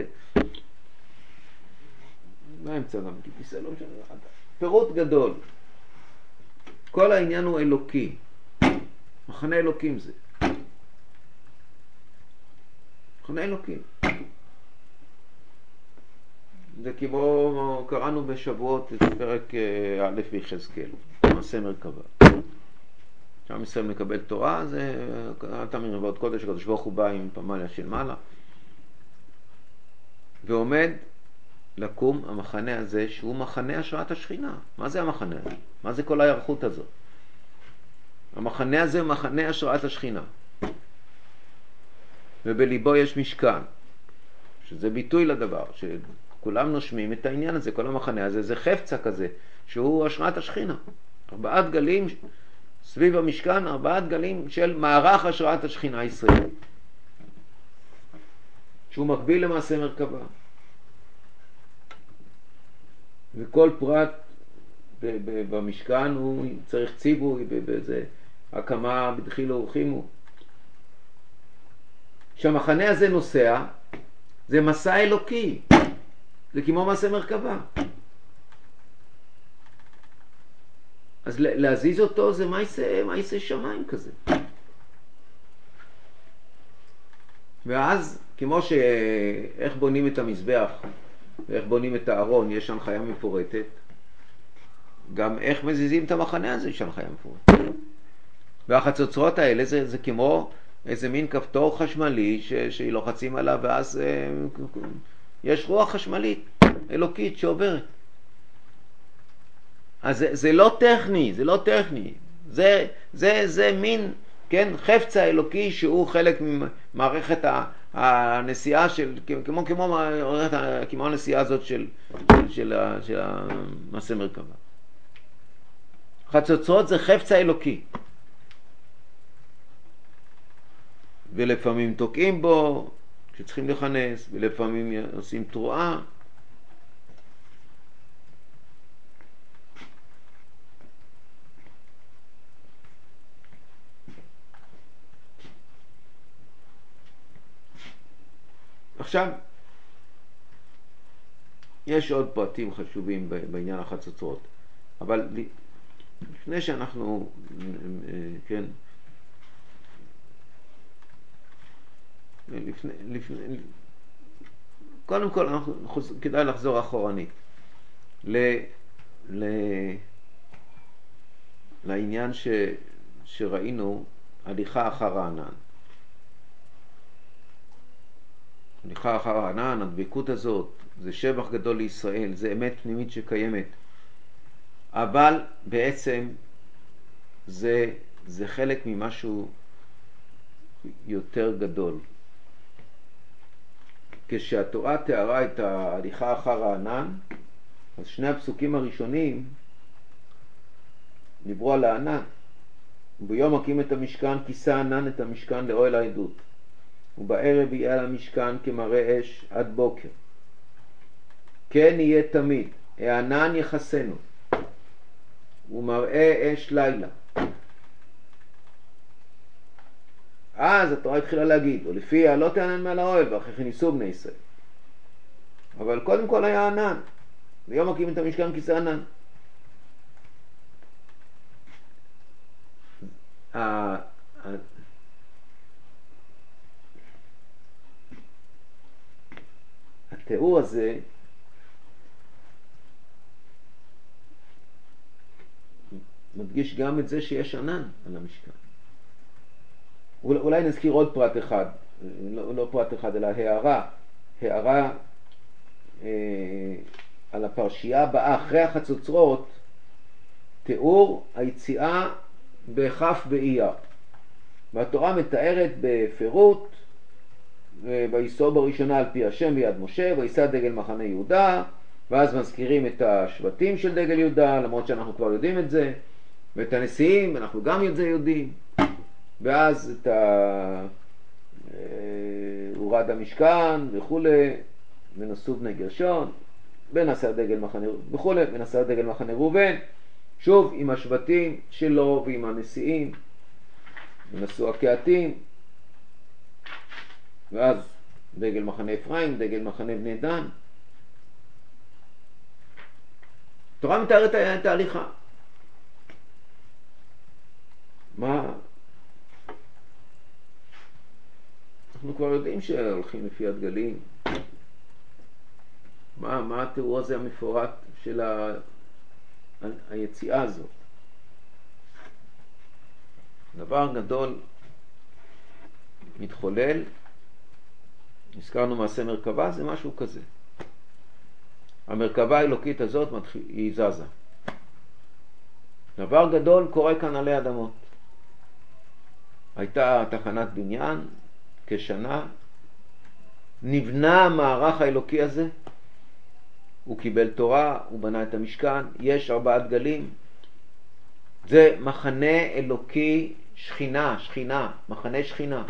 A: באמצע גם כיסא, לא משנה, פירוט גדול. כל העניין הוא אלוקי. מחנה אלוקים זה. מחנה אלוקים. זה כמו קראנו בשבועות את פרק א' ביחזקאל, מעשה מרכבה. שם ישראל מקבל תורה, זה אתה מרבעות קודש, הקדוש ברוך הוא בא עם פמליה של מעלה, ועומד לקום המחנה הזה שהוא מחנה השראת השכינה. מה זה המחנה הזה? מה זה כל ההיערכות הזאת? המחנה הזה הוא מחנה השראת השכינה. ובליבו יש משכן, שזה ביטוי לדבר, שכולם נושמים את העניין הזה, כל המחנה הזה, זה חפצה כזה, שהוא השראת השכינה. ארבעת גלים סביב המשכן, ארבעת גלים של מערך השראת השכינה הישראלית, שהוא מקביל למעשה מרכבה. וכל פרט במשכן הוא צריך ציווי, באיזה הקמה בדחילו ורחימו. שהמחנה הזה נוסע, זה מסע אלוקי, זה כמו מעשה מרכבה. אז להזיז אותו זה מעשה, מעשה שמיים כזה. ואז כמו שאיך בונים את המזבח ואיך בונים את הארון, יש הנחיה מפורטת, גם איך מזיזים את המחנה הזה יש הנחיה מפורטת. והחצוצרות האלה זה, זה כמו איזה מין כפתור חשמלי ש, שלוחצים עליו, ואז אה, יש רוח חשמלית אלוקית שעוברת. אז זה, זה לא טכני, זה לא טכני. זה, זה, זה מין כן, חפץ האלוקי שהוא חלק ממערכת הנסיעה של, כמו, כמו, מערכת, כמו הנסיעה הזאת של, של, של, של המעשה מרכבה. חצוצרות זה חפץ האלוקי. ולפעמים תוקעים בו כשצריכים לכנס, ולפעמים עושים תרועה. עכשיו, יש עוד פרטים חשובים בעניין החצוצרות, אבל לפני שאנחנו, כן, לפני, לפני, קודם כל אנחנו, כדאי לחזור אחורנית ל, ל, לעניין ש, שראינו הליכה אחר הענן. הליכה אחר הענן, הדבקות הזאת, זה שבח גדול לישראל, זה אמת פנימית שקיימת, אבל בעצם זה, זה חלק ממשהו יותר גדול. כשהתורה תיארה את ההליכה אחר הענן, אז שני הפסוקים הראשונים דיברו על הענן. וביום הקים את המשכן, כיסה ענן את המשכן לאוהל העדות, ובערב יהיה על המשכן כמראה אש עד בוקר. כן יהיה תמיד, הענן יחסנו, ומראה אש לילה. אז התורה התחילה להגיד, ולפיה לא תענן מעל האוהל, ואחרי כן ייסעו בני ישראל. אבל קודם כל היה ענן. ביום הקים את המשכן כיסה ענן. התיאור הזה מדגיש גם את זה שיש ענן על המשכן. אולי נזכיר עוד פרט אחד, לא, לא פרט אחד אלא הערה, הערה אה, על הפרשייה הבאה אחרי החצוצרות, תיאור היציאה בכף באייר. והתורה מתארת בפירוט, ויסעו בראשונה על פי השם ביד משה, ויסע דגל מחנה יהודה, ואז מזכירים את השבטים של דגל יהודה, למרות שאנחנו כבר יודעים את זה, ואת הנשיאים, אנחנו גם את זה יודעים. ואז את ה... הורד המשכן וכולי, ונסעו בני גרשון, ונשא דגל מחנה וכולי, ונשא דגל מחנה ראובן, שוב עם השבטים שלו ועם הנשיאים, ונסעו הקהתים, ואז דגל מחנה אפרים, דגל מחנה בני דן. התורה מתארת את ההליכה. מה? אנחנו כבר יודעים שהולכים לפי הדגלים. מה, מה התיאור הזה המפורט של ה... היציאה הזאת? דבר גדול מתחולל, הזכרנו מעשה מרכבה, זה משהו כזה. המרכבה האלוקית הזאת היא זזה. דבר גדול קורה כאן עלי אדמות. הייתה תחנת בניין כשנה, נבנה המערך האלוקי הזה, הוא קיבל תורה, הוא בנה את המשכן, יש ארבעה דגלים. זה מחנה אלוקי, שכינה, שכינה, מחנה שכינה.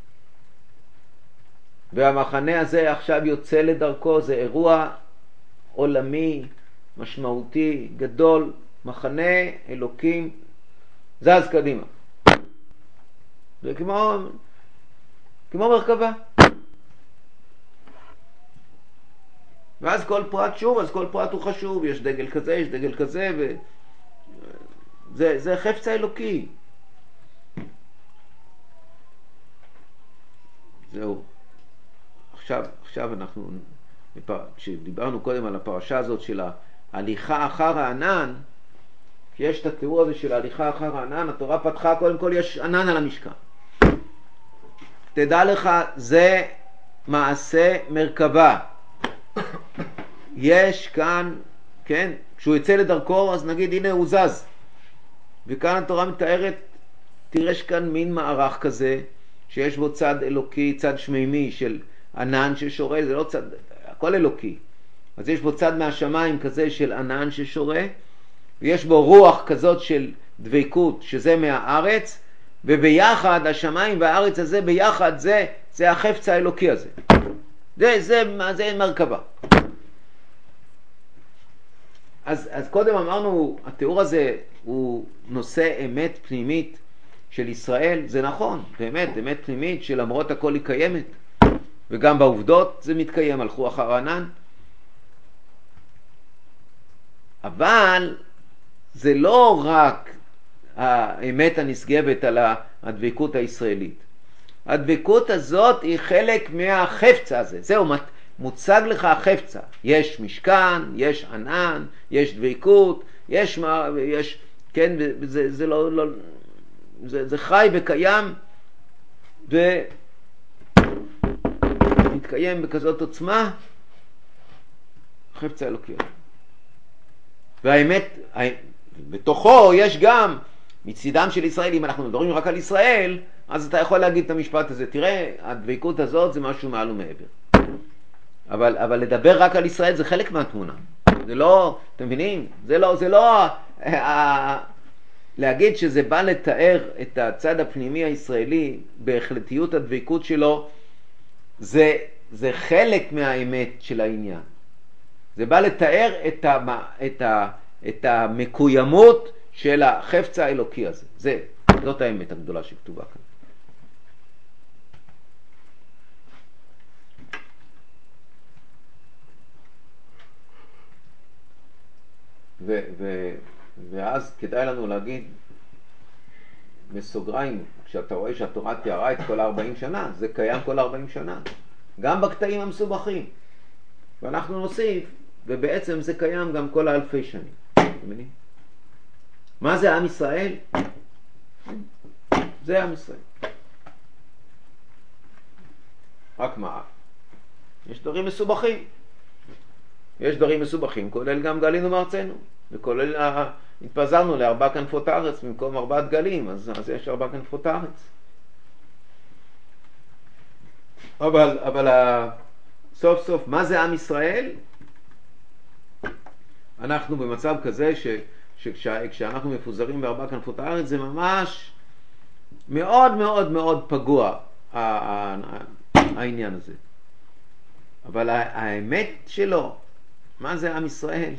A: והמחנה הזה עכשיו יוצא לדרכו, זה אירוע עולמי, משמעותי, גדול, מחנה אלוקים זז קדימה. זה כמו, כמו מרכבה. ואז כל פרט שוב, אז כל פרט הוא חשוב, יש דגל כזה, יש דגל כזה, וזה זה חפץ האלוקי. זהו. עכשיו, עכשיו אנחנו, כשדיברנו קודם על הפרשה הזאת של ההליכה אחר הענן, כי יש את התיאור הזה של ההליכה אחר הענן, התורה פתחה, קודם כל יש ענן על המשכן. תדע לך, זה מעשה מרכבה. יש כאן, כן, כשהוא יצא לדרכו, אז נגיד, הנה הוא זז. וכאן התורה מתארת תראה שכאן מין מערך כזה, שיש בו צד אלוקי, צד שמימי של ענן ששורה, זה לא צד, הכל אלוקי. אז יש בו צד מהשמיים כזה של ענן ששורה, ויש בו רוח כזאת של דבקות, שזה מהארץ, וביחד, השמיים והארץ הזה ביחד, זה, זה החפץ האלוקי הזה. זה, זה, זה מרכבה. אז, אז קודם אמרנו, התיאור הזה הוא נושא אמת פנימית של ישראל, זה נכון, באמת, אמת פנימית שלמרות הכל היא קיימת, וגם בעובדות זה מתקיים, הלכו אחר ענן, אבל זה לא רק האמת הנשגבת על הדבקות הישראלית. הדבקות הזאת היא חלק מהחפצה הזה. זהו, מוצג לך החפצה. יש משכן, יש ענן, יש דבקות, יש, יש כן, זה, זה לא, לא, זה, זה חי וקיים ומתקיים בכזאת עוצמה, החפצה אלוקי. והאמת, בתוכו יש גם מצידם של ישראל, אם אנחנו מדברים רק על ישראל, אז אתה יכול להגיד את המשפט הזה, תראה, הדבקות הזאת זה משהו מעל ומעבר. אבל, אבל לדבר רק על ישראל זה חלק מהתמונה. זה לא, אתם מבינים? זה לא, זה לא, אה, להגיד שזה בא לתאר את הצד הפנימי הישראלי בהחלטיות הדבקות שלו, זה, זה חלק מהאמת של העניין. זה בא לתאר את, ה, את, ה, את המקוימות של החפץ האלוקי הזה. זה, זאת האמת הגדולה שכתובה כאן. ו, ו, ואז כדאי לנו להגיד בסוגריים, כשאתה רואה שהתורה תיארה את כל ארבעים שנה, זה קיים כל ארבעים שנה, גם בקטעים המסובכים. ואנחנו נוסיף, ובעצם זה קיים גם כל האלפי שנים. מה זה עם ישראל? זה עם ישראל. רק מה? יש דברים מסובכים. יש דברים מסובכים, כולל גם גלינו מארצנו, וכולל ה... התפזרנו לארבע כנפות הארץ במקום ארבעת גלים, אז, אז יש ארבע כנפות הארץ. אבל, אבל ה... סוף סוף, מה זה עם ישראל? אנחנו במצב כזה ש... שכשאנחנו מפוזרים בארבע כנפות הארץ זה ממש מאוד מאוד מאוד פגוע העניין הזה. אבל האמת שלו, מה זה עם ישראל?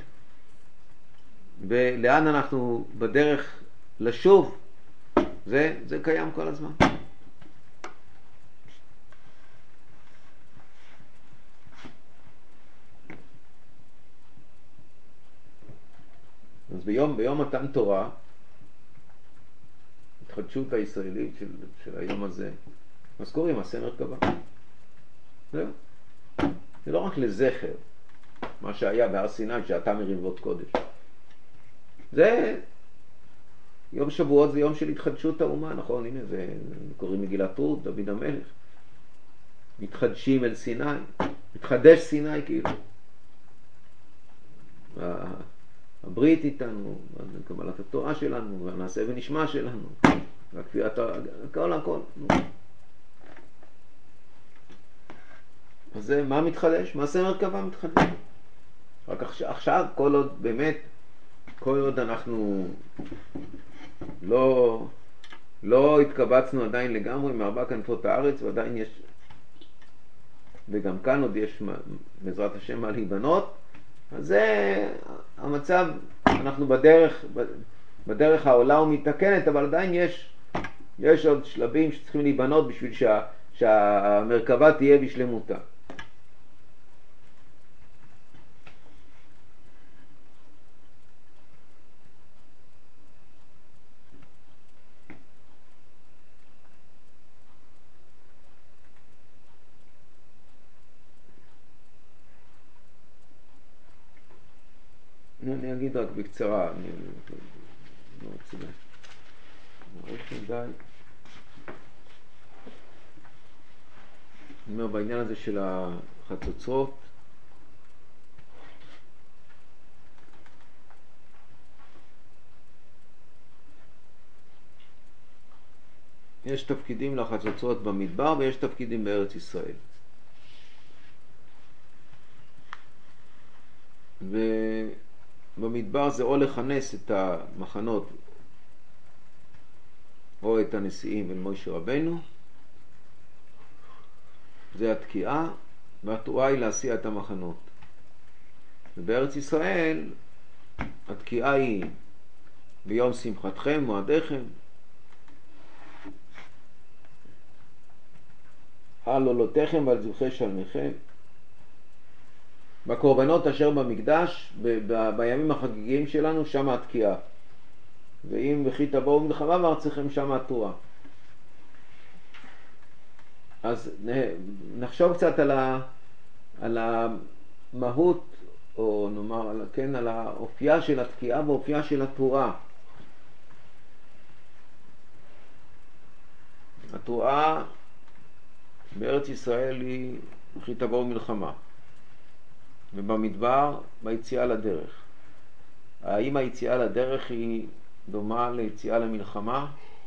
A: ולאן אנחנו בדרך לשוב? זה, זה קיים כל הזמן. אז ביום, ביום מתן תורה, התחדשות הישראלית של, של היום הזה, אז קוראים מעשה מרכבה. זהו. זה לא רק לזכר, מה שהיה בהר סיני שאתה מרבבות קודש. זה, יום שבועות זה יום של התחדשות האומה, נכון? הנה, זה קוראים מגילת רות, דוד המלך. מתחדשים אל סיני, מתחדש סיני כאילו. הברית איתנו, קבלת התורה שלנו, והנעשה ונשמע שלנו, והקביעת הכל הכל. אז זה מה מתחדש? מעשה מרכבה מתחדש. רק עכשיו, כל עוד באמת, כל עוד אנחנו לא, לא התקבצנו עדיין לגמרי מארבע כנפות הארץ, ועדיין יש, וגם כאן עוד יש בעזרת השם מה להיבנות, אז זה המצב, אנחנו בדרך, בדרך העולה ומתקנת, אבל עדיין יש, יש עוד שלבים שצריכים להיבנות בשביל שה, שהמרכבה תהיה בשלמותה. אני אגיד רק בקצרה, אני לא רוצה להעריך מדי. אני אומר, בעניין הזה של החצוצרות, יש תפקידים לחצוצרות במדבר ויש תפקידים בארץ ישראל. ובמדבר זה או לכנס את המחנות או את הנשיאים אל מוישה רבנו, זה התקיעה, והתרועה היא להסיע את המחנות. ובארץ ישראל התקיעה היא ביום שמחתכם, מועדיכם, על עולותיכם ועל זבחי שלמיכם, בקורבנות אשר במקדש, ב- ב- בימים החגיגיים שלנו, שם התקיעה. ואם וכי תבואו מלחמה בארצכם, שם התרועה. אז נחשוב קצת על, ה, על המהות, או נאמר, על, כן, על האופייה של התקיעה ואופייה של התרועה. התרועה בארץ ישראל היא וכי תבואו מלחמה, ובמדבר ביציאה לדרך. האם היציאה לדרך היא דומה ליציאה למלחמה?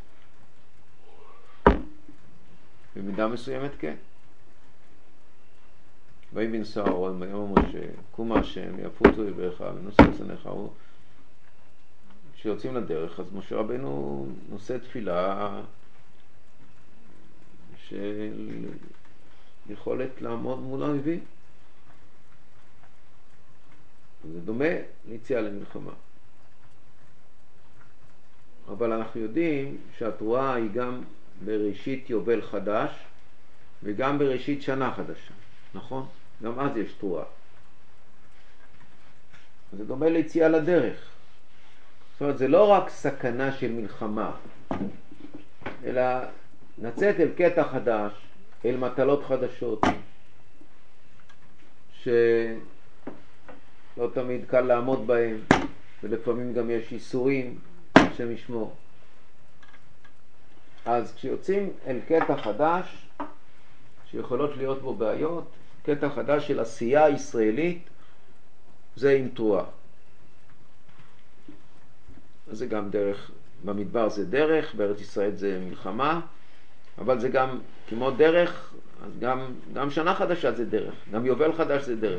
A: במידה מסוימת כן. ויבן אהרון ביום משה, קום השם יפוצו אויביך ונושא שונאיך. כשיוצאים לדרך, אז משה רבנו נושא תפילה של יכולת לעמוד מול האויבים. זה דומה ליציאה למלחמה. אבל אנחנו יודעים שהתרועה היא גם בראשית יובל חדש וגם בראשית שנה חדשה, נכון? גם אז יש תרועה. זה דומה ליציאה לדרך. זאת אומרת, זה לא רק סכנה של מלחמה, אלא נצאת אל קטע חדש, אל מטלות חדשות, שלא תמיד קל לעמוד בהם, ולפעמים גם יש איסורים, השם ישמור. אז כשיוצאים אל קטע חדש, שיכולות להיות בו בעיות, קטע חדש של עשייה ישראלית, זה עם תרועה. אז זה גם דרך, במדבר זה דרך, בארץ ישראל זה מלחמה, אבל זה גם כמו דרך, אז גם, גם שנה חדשה זה דרך, גם יובל חדש זה דרך.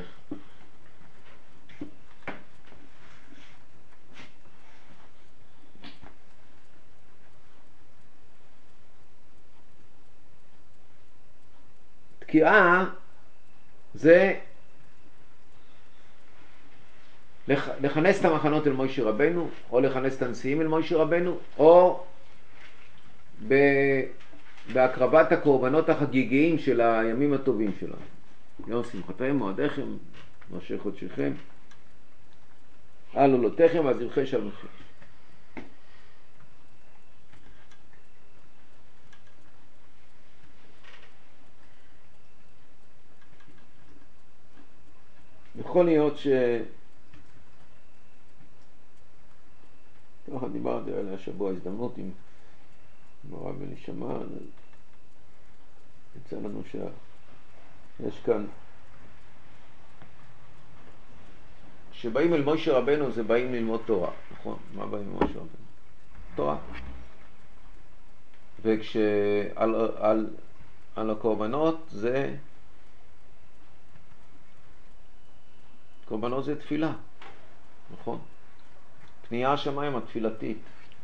A: תקיעה זה לכנס את המחנות אל מוישה רבנו, או לכנס את הנשיאים אל מוישה רבנו, או בהקרבת הקורבנות החגיגיים של הימים הטובים שלנו. יום שמחתכם, מועדיכם, ראשי חודשיכם, על עולותיכם ועל זבחי שלמיכם. יכול להיות ש... ככה דיברתי עליה השבוע הזדמנות עם הרב אלישמע, יצא לנו שיש כאן, שבאים אל מוישה רבנו זה באים ללמוד תורה, נכון? מה באים אל מוישה רבנו? תורה. וכשעל על, על הקורבנות זה, קורבנות זה תפילה, נכון? פנייה השמיים התפילתית.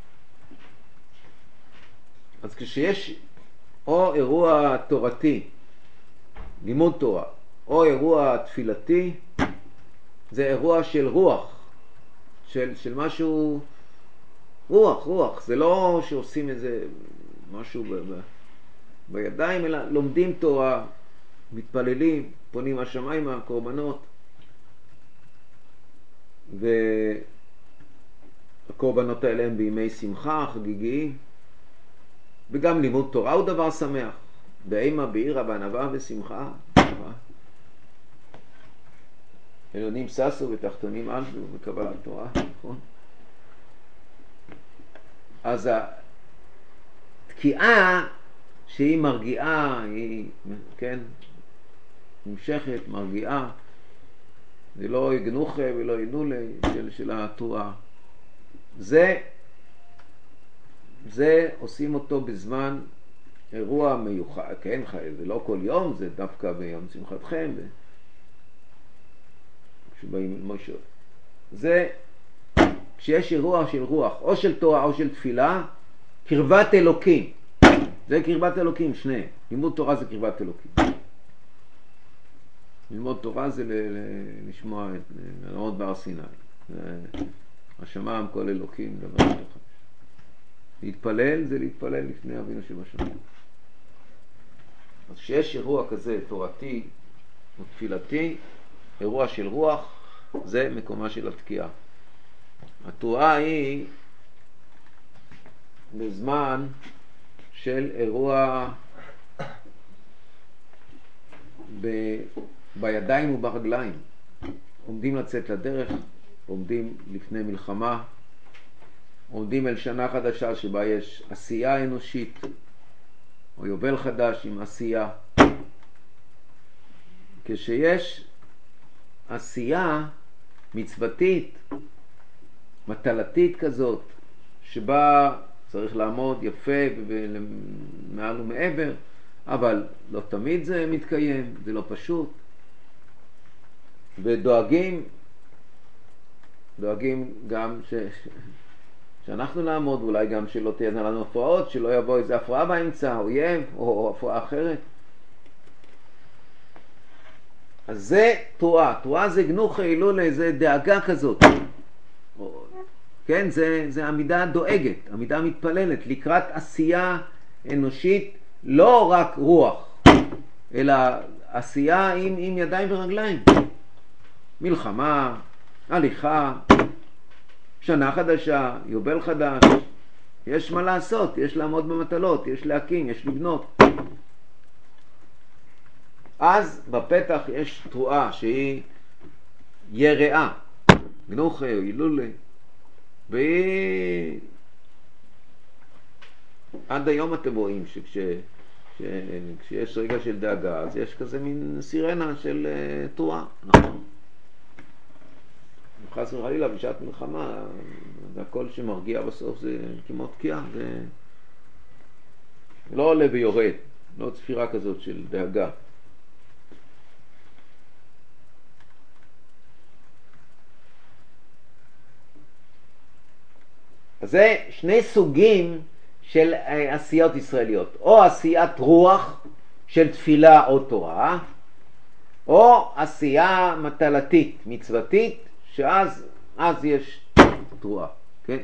A: אז כשיש או אירוע תורתי, לימוד תורה, או אירוע תפילתי, זה אירוע של רוח, של, של משהו, רוח, רוח. זה לא שעושים איזה משהו ב, ב, בידיים, אלא לומדים תורה, מתפללים, פונים השמיים הקורבנות. והקורבנות האלה הם בימי שמחה, חגיגיים, וגם לימוד תורה הוא דבר שמח. באימה, בעירה, בענווה ושמחה. עליונים ששו ותחתונים עלו בקבלת תורה, נכון? אז התקיעה שהיא מרגיעה, היא, כן, נמשכת, מרגיעה, זה לא יגנוך ולא ינולה של, של התרועה. זה, זה עושים אותו בזמן אירוע מיוחד, כן, זה לא כל יום, זה דווקא ביום שמחתכם, כשבאים למשהו. זה, כשיש אירוע של רוח, או של תורה או של תפילה, קרבת אלוקים. זה קרבת אלוקים, שני. לימוד תורה זה קרבת אלוקים. ללמוד תורה זה לשמוע את לעמוד בהר סיני. השמיים כל אלוקים, דבר אחד. להתפלל זה להתפלל לפני אבינו שבשמיים. אז כשיש אירוע כזה תורתי ותפילתי, אירוע של רוח, זה מקומה של התקיעה. התרועה היא בזמן של אירוע ב... בידיים וברגליים. עומדים לצאת לדרך, עומדים לפני מלחמה, עומדים אל שנה חדשה שבה יש עשייה אנושית, או יובל חדש עם עשייה. כשיש עשייה מצוותית, מטלתית כזאת, שבה צריך לעמוד יפה ומעל ומעבר, אבל לא תמיד זה מתקיים, זה לא פשוט. ודואגים, דואגים גם ש... שאנחנו נעמוד, אולי גם שלא תהיינה לנו הפרעות, שלא יבוא איזה הפרעה באמצע, אויב או הפרעה אחרת. אז זה תרועה, תרועה זה גנוך הילולה, זה דאגה כזאת. כן, זה, זה עמידה דואגת, עמידה מתפללת, לקראת עשייה אנושית, לא רק רוח, אלא עשייה עם, עם ידיים ורגליים. מלחמה, הליכה, שנה חדשה, יובל חדש, יש מה לעשות, יש לעמוד במטלות, יש להקים, יש לבנות. אז בפתח יש תרועה שהיא יראה, גנוחה או הילולה, והיא עד היום אתם רואים שכש... ש... כשיש רגע של דאגה אז יש כזה מין סירנה של uh, תרועה, נכון? חס וחלילה בשעת מלחמה, הכל שמרגיע בסוף זה כמו תקיעה, זה לא עולה ויורד, לא צפירה כזאת של דאגה. אז זה שני סוגים של עשיות ישראליות, או עשיית רוח של תפילה או תורה, או עשייה מטלתית, מצוותית, שאז אז יש תרועה, כן?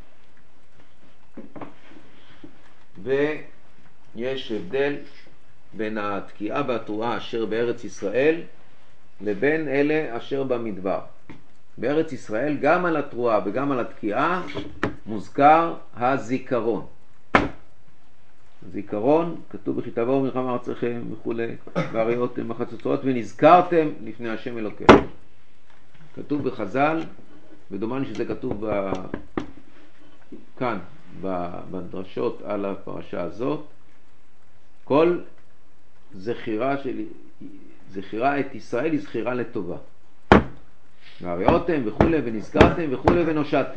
A: ויש הבדל בין התקיעה והתרועה אשר בארץ ישראל לבין אלה אשר במדבר. בארץ ישראל גם על התרועה וגם על התקיעה מוזכר הזיכרון. זיכרון, כתוב בכתבו מלחמה ארצכם וכולי, והראיתם החצוצרות ונזכרתם לפני השם אלוקיכם. כתוב בחז"ל, ודומני שזה כתוב ב... כאן, בדרשות על הפרשה הזאת, כל זכירה של... זכירה את ישראל היא זכירה לטובה. והראיתם וכולי ונזכרתם וכולי ונושעתם.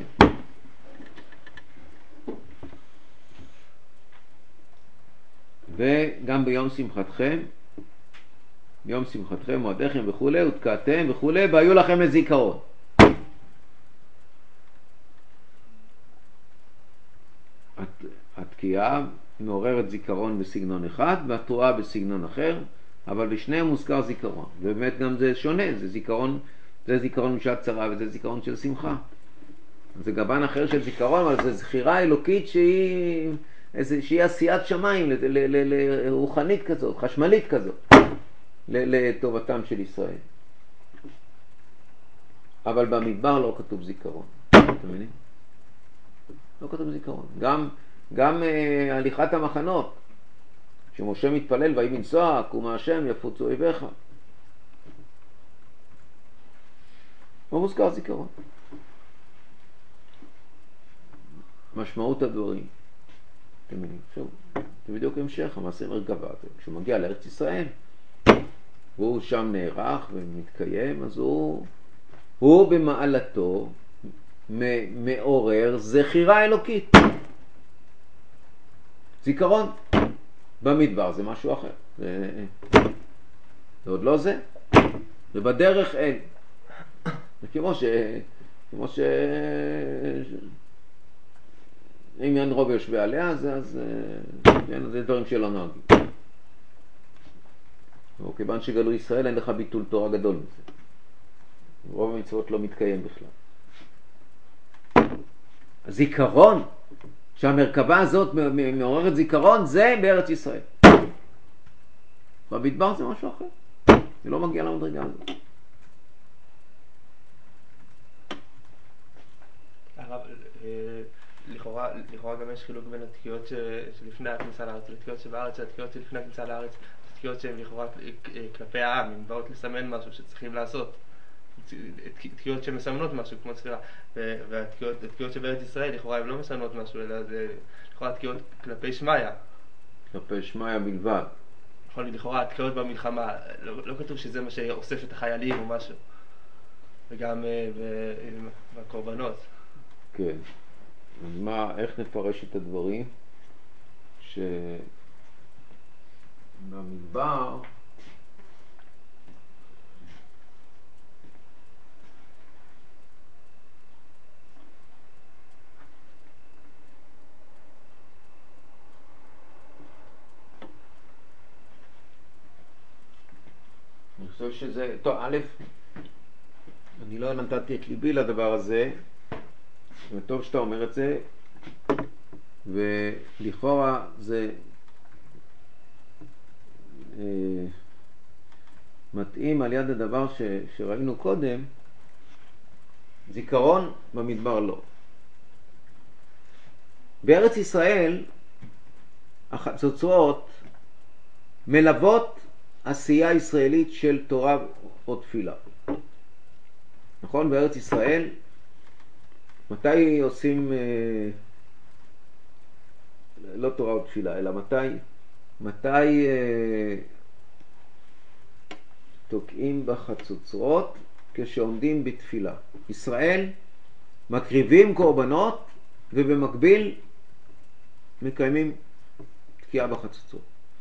A: וגם ביום שמחתכם, ביום שמחתכם מועדיכם וכולי, ותקעתם וכולי, והיו לכם לזיכרון. התקיעה מעוררת זיכרון בסגנון אחד, והתרועה בסגנון אחר, אבל בשניהם מוזכר זיכרון. ובאמת גם זה שונה, זה זיכרון, זה זיכרון משעת צרה וזה זיכרון של שמחה. זה גוון אחר של זיכרון, אבל זה זכירה אלוקית שהיא... איזושהי עשיית שמיים לרוחנית כזאת, חשמלית כזאת, לטובתם של ישראל. אבל במדבר לא כתוב זיכרון. אתם מבינים? לא כתוב זיכרון. גם, גם uh, הליכת המחנות, שמשה מתפלל ויהי בנסוע, קום השם יפוצו אויביך. לא מוזכר זיכרון. משמעות הדברים. אתם מבינים? עכשיו, זה בדיוק המשך, המעשה מרגבה. כשהוא מגיע לארץ ישראל, והוא שם נערך ומתקיים, אז הוא, הוא במעלתו מעורר זכירה אלוקית. זיכרון. במדבר זה משהו אחר. זה, זה עוד לא זה. ובדרך אין. זה כמו ש... כמו ש... אם אין רוב יושבי עליה, אז, אז כן, זה דברים שלא נוהגים. וכיוון שגלו ישראל, אין לך ביטול תורה גדול מזה. רוב המצוות לא מתקיים בכלל. הזיכרון, שהמרכבה הזאת מעוררת זיכרון, זה בארץ ישראל. במדבר זה משהו אחר. זה לא מגיע למדרגה הזאת.
B: הרב, לכאורה, לכאורה גם יש חילוק בין התקיעות שלפני הכניסה לארץ לתקיעות שבארץ, לתקיעות שלפני הכניסה לארץ, תקיעות שהן לכאורה כלפי העם, הן באות לסמן משהו שצריכים לעשות. תקיעות שמסמנות משהו כמו צפירה, והתקיעות שבארץ ישראל לכאורה הן לא מסמנות משהו, אלא זה לכאורה תקיעות כלפי שמיה.
A: כלפי שמיה בלבד.
B: נכון, לכאורה התקיעות במלחמה, לא, לא כתוב שזה מה שאוסף את החיילים או משהו, וגם בקורבנות.
A: כן. אז מה, איך נפרש את הדברים? שבמדבר אני חושב שזה, טוב, א', אני לא נתתי את ליבי לדבר הזה, וטוב שאתה אומר את זה, ולכאורה זה אה, מתאים על יד הדבר ש, שראינו קודם, זיכרון במדבר לא. בארץ ישראל החצוצרות מלוות עשייה ישראלית של תורה או תפילה. נכון? בארץ ישראל מתי עושים אה, לא תורה או תפילה, אלא מתי מתי אה, תוקעים בחצוצרות כשעומדים בתפילה. ישראל מקריבים קורבנות ובמקביל מקיימים תקיעה בחצוצרות.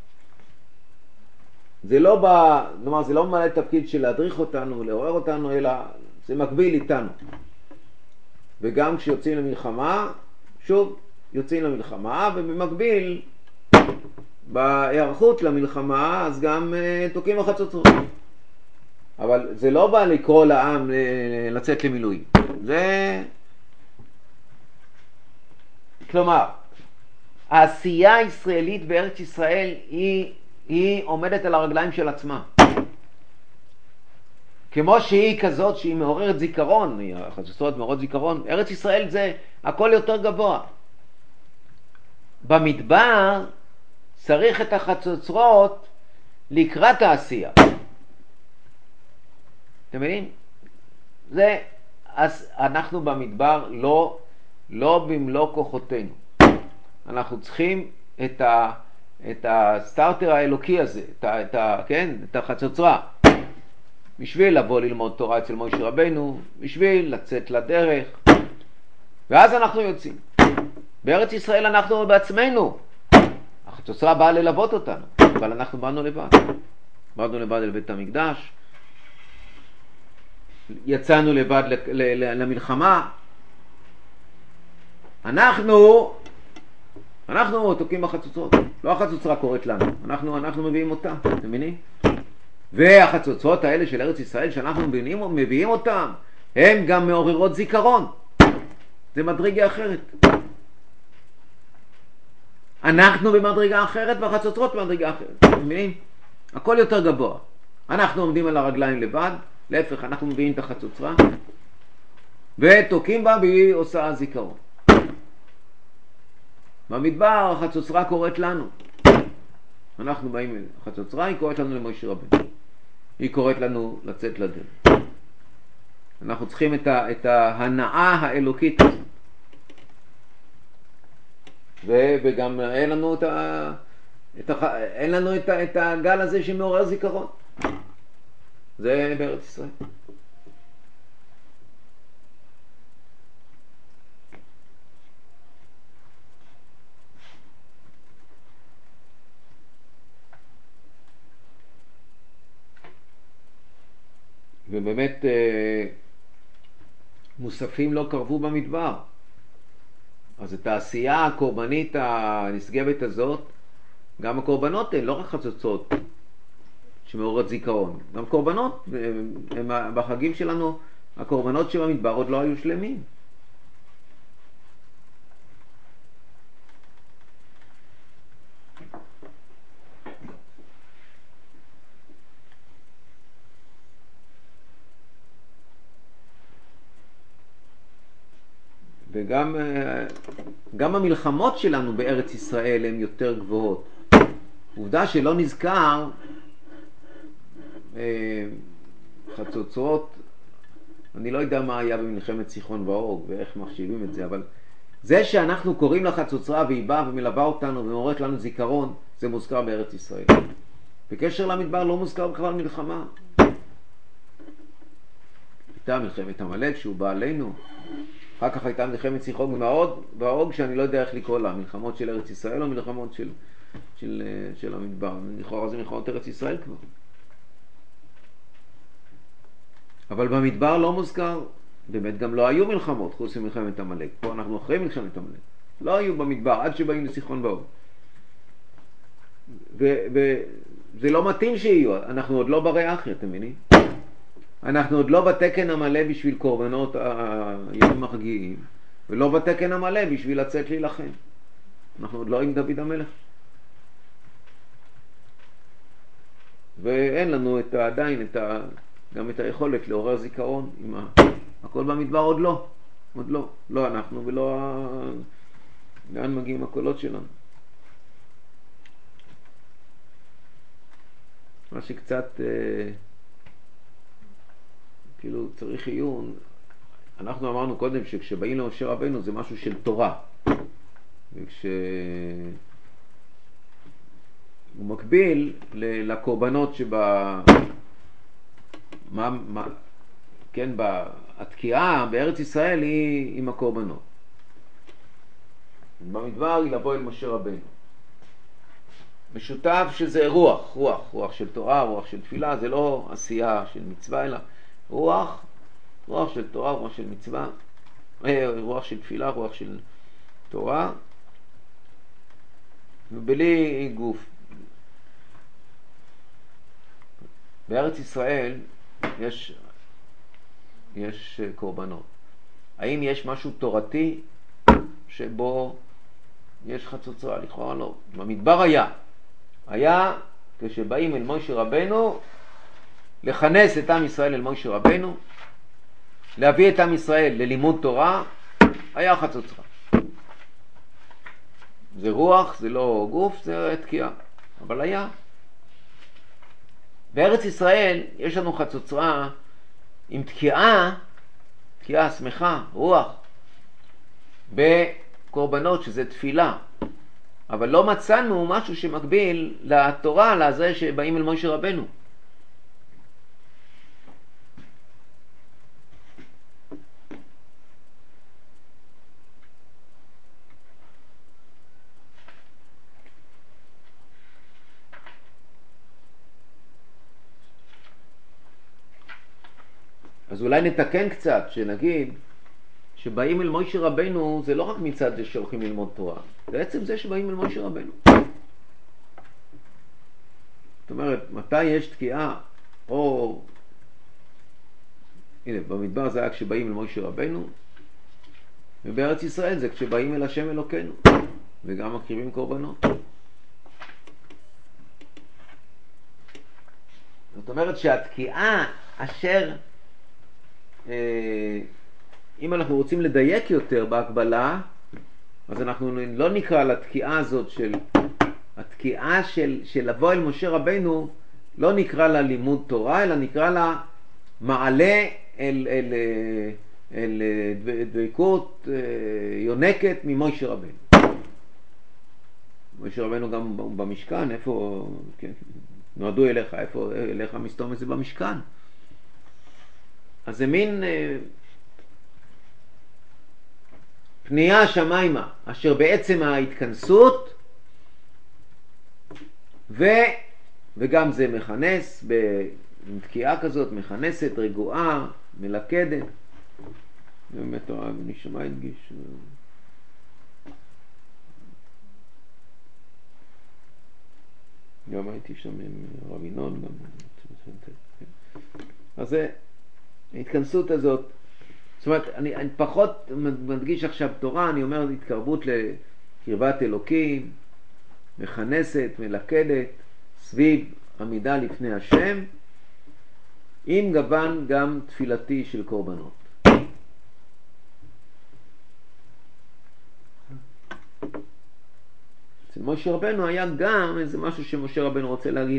A: זה לא בא, נאמר, זה לא ממלא תפקיד של להדריך אותנו, לעורר אותנו, אלא זה מקביל איתנו. וגם כשיוצאים למלחמה, שוב, יוצאים למלחמה, ובמקביל, בהיערכות למלחמה, אז גם uh, תוקעים החצוצרות. אבל זה לא בא לקרוא לעם לצאת למילואים. זה... כלומר, העשייה הישראלית בארץ ישראל היא, היא עומדת על הרגליים של עצמה. כמו שהיא כזאת שהיא מעוררת זיכרון, החצוצרות מעוררות זיכרון, ארץ ישראל זה הכל יותר גבוה. במדבר צריך את החצוצרות לקראת העשייה. אתם מבינים? זה, אז אנחנו במדבר לא, לא במלוא כוחותינו. אנחנו צריכים את ה, את הסטארטר האלוקי הזה, את ה, את ה, כן, את החצוצרה. בשביל לבוא ללמוד תורה אצל משה רבנו, בשביל לצאת לדרך, ואז אנחנו יוצאים. בארץ ישראל אנחנו בעצמנו, החצוצרה באה ללוות אותנו, אבל אנחנו באנו לבד. באנו לבד אל בית המקדש, יצאנו לבד למלחמה. אנחנו, אנחנו תוקעים בחצוצרות, לא החצוצרה קוראת לנו, אנחנו, אנחנו מביאים אותה, אתם מבינים? והחצוצרות האלה של ארץ ישראל שאנחנו מביאים, מביאים אותם, הם גם מעוררות זיכרון. זה מדרגה אחרת. אנחנו במדרגה אחרת והחצוצרות במדרגה אחרת. אתם מבינים? הכל יותר גבוה. אנחנו עומדים על הרגליים לבד, להפך, אנחנו מביאים את החצוצרה, ותוקים בה והיא עושה זיכרון. במדבר החצוצרה קוראת לנו. אנחנו באים, החצוצרה היא קוראת לנו למשה רבנו. היא קוראת לנו לצאת לדרך. אנחנו צריכים את, ה, את ההנאה האלוקית הזאת. ו, וגם אין לנו, את ה, את ה, אין לנו את, ה, את הגל הזה שמעורר זיכרון. זה בארץ ישראל. ובאמת מוספים לא קרבו במדבר. אז את העשייה הקורבנית הנשגבת הזאת, גם הקורבנות הן לא רק חצוצרות שמעוררות זיכרון, גם קורבנות, הם, בחגים שלנו הקורבנות שבמדבר עוד לא היו שלמים. וגם גם המלחמות שלנו בארץ ישראל הן יותר גבוהות. עובדה שלא נזכר חצוצרות, אני לא יודע מה היה במלחמת סיחון ואוג ואיך מחשיבים את זה, אבל זה שאנחנו קוראים לחצוצרה והיא באה ומלווה אותנו ומעוררת לנו זיכרון, זה מוזכר בארץ ישראל. בקשר למדבר לא מוזכר בכלל מלחמה. הייתה מלחמת עמלק שהוא בא עלינו, אחר כך הייתה מלחמת סיחון ואוג שאני לא יודע איך לקרוא לה, מלחמות של ארץ ישראל או מלחמות של, של, של המדבר. לכאורה זה מלחמות ארץ ישראל כבר. אבל במדבר לא מוזכר, באמת גם לא היו מלחמות חוץ ממלחמת עמלק. פה אנחנו אחרי מלחמת עמלק. לא היו במדבר עד שבאים לסיחון ואוג. וזה לא מתאים שיהיו, אנחנו עוד לא ברי אחי, אתם מבינים? אנחנו עוד לא בתקן המלא בשביל קורבנות הימים החגיים, ולא בתקן המלא בשביל לצאת להילחם. אנחנו עוד לא עם דוד המלך. ואין לנו את, עדיין את ה, גם את היכולת לעורר זיכרון. עם ה, הכל במדבר עוד לא. עוד לא. לא אנחנו ולא ה, לאן מגיעים הקולות שלנו. מה שקצת... כאילו צריך עיון. אנחנו אמרנו קודם שכשבאים למשה רבנו זה משהו של תורה, וכש... הוא מקביל לקורבנות שבה... מה... מה... כן, התקיעה בארץ ישראל היא עם הקורבנות. במדבר היא לבוא אל משה רבנו. משותף שזה רוח, רוח, רוח של תורה, רוח של תפילה, זה לא עשייה של מצווה, אלא רוח, רוח של תורה, רוח של מצווה, רוח של תפילה, רוח של תורה, ובלי גוף. בארץ ישראל יש, יש קורבנות. האם יש משהו תורתי שבו יש חצוצרה? לכאורה לא. במדבר היה. היה כשבאים אל משה רבנו, לכנס את עם ישראל אל משה רבנו, להביא את עם ישראל ללימוד תורה, היה חצוצרה. זה רוח, זה לא גוף, זה תקיעה, אבל היה. בארץ ישראל יש לנו חצוצרה עם תקיעה, תקיעה שמחה, רוח, בקורבנות שזה תפילה. אבל לא מצאנו משהו שמקביל לתורה, לזה שבאים אל משה רבנו. אז אולי נתקן קצת, שנגיד שבאים אל משה רבנו זה לא רק מצד זה שהולכים ללמוד תורה, זה בעצם זה שבאים אל משה רבנו. זאת אומרת, מתי יש תקיעה, או הנה, במדבר זה היה כשבאים אל משה רבנו, ובארץ ישראל זה כשבאים אל השם אלוקינו, וגם מקריבים קורבנות. זאת אומרת שהתקיעה אשר אם אנחנו רוצים לדייק יותר בהקבלה, אז אנחנו לא נקרא לתקיעה הזאת של התקיעה של, של לבוא אל משה רבנו, לא נקרא לה לימוד תורה, אלא נקרא לה מעלה אל, אל, אל, אל דבקות יונקת ממשה רבנו. משה רבנו גם במשכן, איפה כן, נועדו אליך, איפה אליך מסתום את זה במשכן. אז זה מין אה, פנייה שמיימה, אשר בעצם ההתכנסות, ו, וגם זה מכנס, ב, עם תקיעה כזאת, מכנסת, רגועה, מלכדת. זה באמת הרב נשמע הדגיש. גם הייתי שם עם רב ינון, גם... אז זה, ההתכנסות הזאת, זאת אומרת, אני, אני פחות מדגיש עכשיו תורה, אני אומר התקרבות לקרבת אלוקים, מכנסת, מלכדת, סביב עמידה לפני השם, עם גוון גם תפילתי של קורבנות. אצל משה רבנו היה גם איזה משהו שמשה רבנו רוצה להגיד.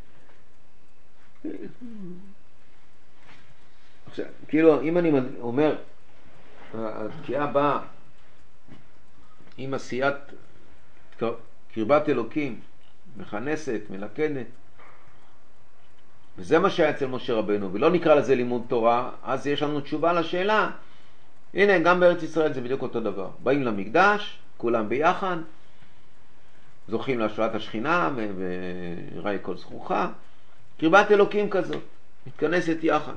A: עכשיו, כאילו, אם אני אומר, התקיעה באה עם עשיית קרבת אלוקים, מכנסת, מלכדת, וזה מה שהיה אצל משה רבנו, ולא נקרא לזה לימוד תורה, אז יש לנו תשובה לשאלה. הנה, גם בארץ ישראל זה בדיוק אותו דבר. באים למקדש, כולם ביחד, זוכים להשראת השכינה, ויראי כל זכוכה. קרבת אלוקים כזאת, מתכנסת יחד.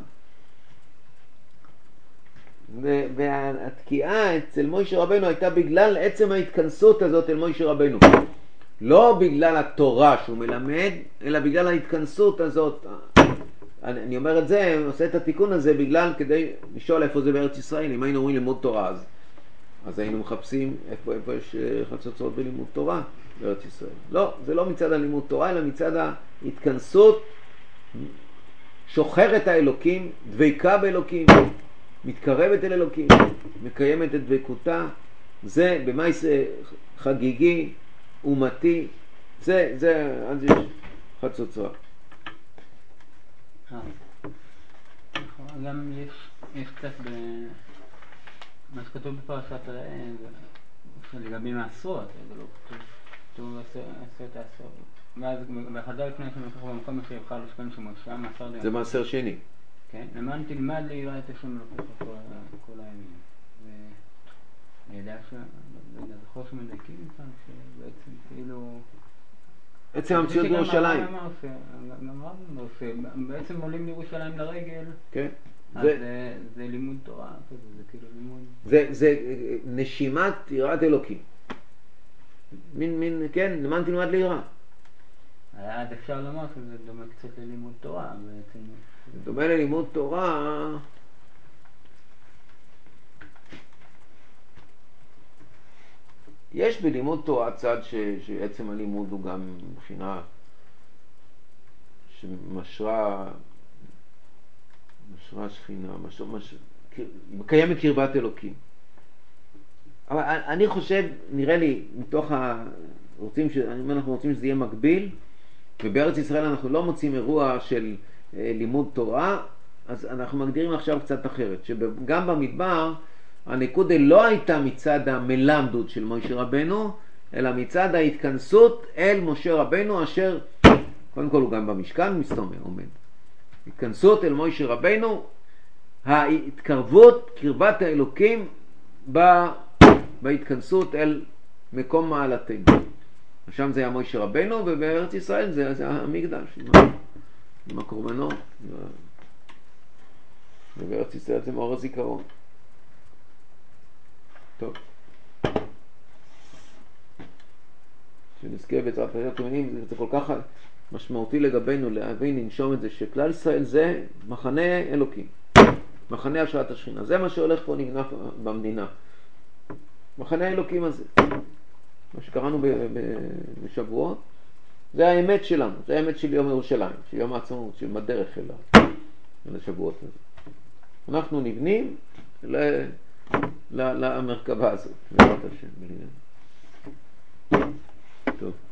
A: והתקיעה אצל משה רבנו הייתה בגלל עצם ההתכנסות הזאת אל משה רבנו. לא בגלל התורה שהוא מלמד, אלא בגלל ההתכנסות הזאת. אני, אני אומר את זה, עושה את התיקון הזה בגלל, כדי לשאול איפה זה בארץ ישראל. אם היינו אומרים לימוד תורה, אז, אז היינו מחפשים איפה, איפה יש חצוצרות בלימוד תורה בארץ ישראל. לא, זה לא מצד הלימוד תורה, אלא מצד ההתכנסות, שוחרת האלוקים, דבקה באלוקים, מתקרבת אל אלוקים, מקיימת את דבקותה. זה במאי חגיגי, אומתי, זה, זה, אז יש חצוצרה.
C: גם יש, יש קצת במה שכתוב בפרשת ראה, לגבי מעשרות, זה לא כתוב עשרת העשרות. ואז בחז"ל לפני שמלכך במקום אחר יבחר לשכון שמשה, מעשר דיין.
A: זה מעשר שני.
C: כן, למען תלמד ליראה את השם לקחת כל הימים. אני יודע ש... אני זוכר שמדייקים כאן, שבעצם כאילו...
A: עצם המציאות בירושלים.
C: גם רב עושה, בעצם עולים לירושלים לרגל.
A: כן.
C: אז זה לימוד תורה, זה כאילו לימוד...
A: זה נשימת יראת אלוקים. מין, מין, כן, למען תלמד ליראה.
C: אז אפשר לומר שזה דומה קצת ללימוד תורה, בעצם...
A: זה דומה ללימוד תורה... יש בלימוד תורה צד ש, שעצם הלימוד הוא גם מבחינה שמשרה משרה שכינה, משרה, מש... מקיימת קרבת אלוקים. אבל אני חושב, נראה לי, מתוך ה... רוצים ש... אנחנו רוצים שזה יהיה מקביל, ובארץ ישראל אנחנו לא מוצאים אירוע של לימוד תורה, אז אנחנו מגדירים עכשיו קצת אחרת, שגם במדבר הנקודה לא הייתה מצד המלמדות של משה רבנו, אלא מצד ההתכנסות אל משה רבנו, אשר, קודם כל הוא גם במשכן מסתומר, עומד. התכנסות אל משה רבנו, ההתקרבות, קרבת האלוקים, בהתכנסות אל מקום מעלתנו. שם זה היה משה רבנו, ובארץ ישראל זה, זה המקדש, עם, עם הקורבנות. ובארץ ישראל זה מאור הזיכרון. טוב. שנזכה בעזרת השם, אתם יודעים, זה כל כך משמעותי לגבינו להבין, לנשום את זה, שכלל ישראל זה מחנה אלוקים, מחנה השראת השכינה. זה מה שהולך פה נגנף במדינה. מחנה האלוקים הזה. מה שקראנו בשבועות, זה האמת שלנו, זה האמת של יום ירושלים, של יום העצמאות, של בדרך אליו, לשבועות הזה. אנחנו נבנים ל... למרכבה הזאת, בעזרת השם. טוב.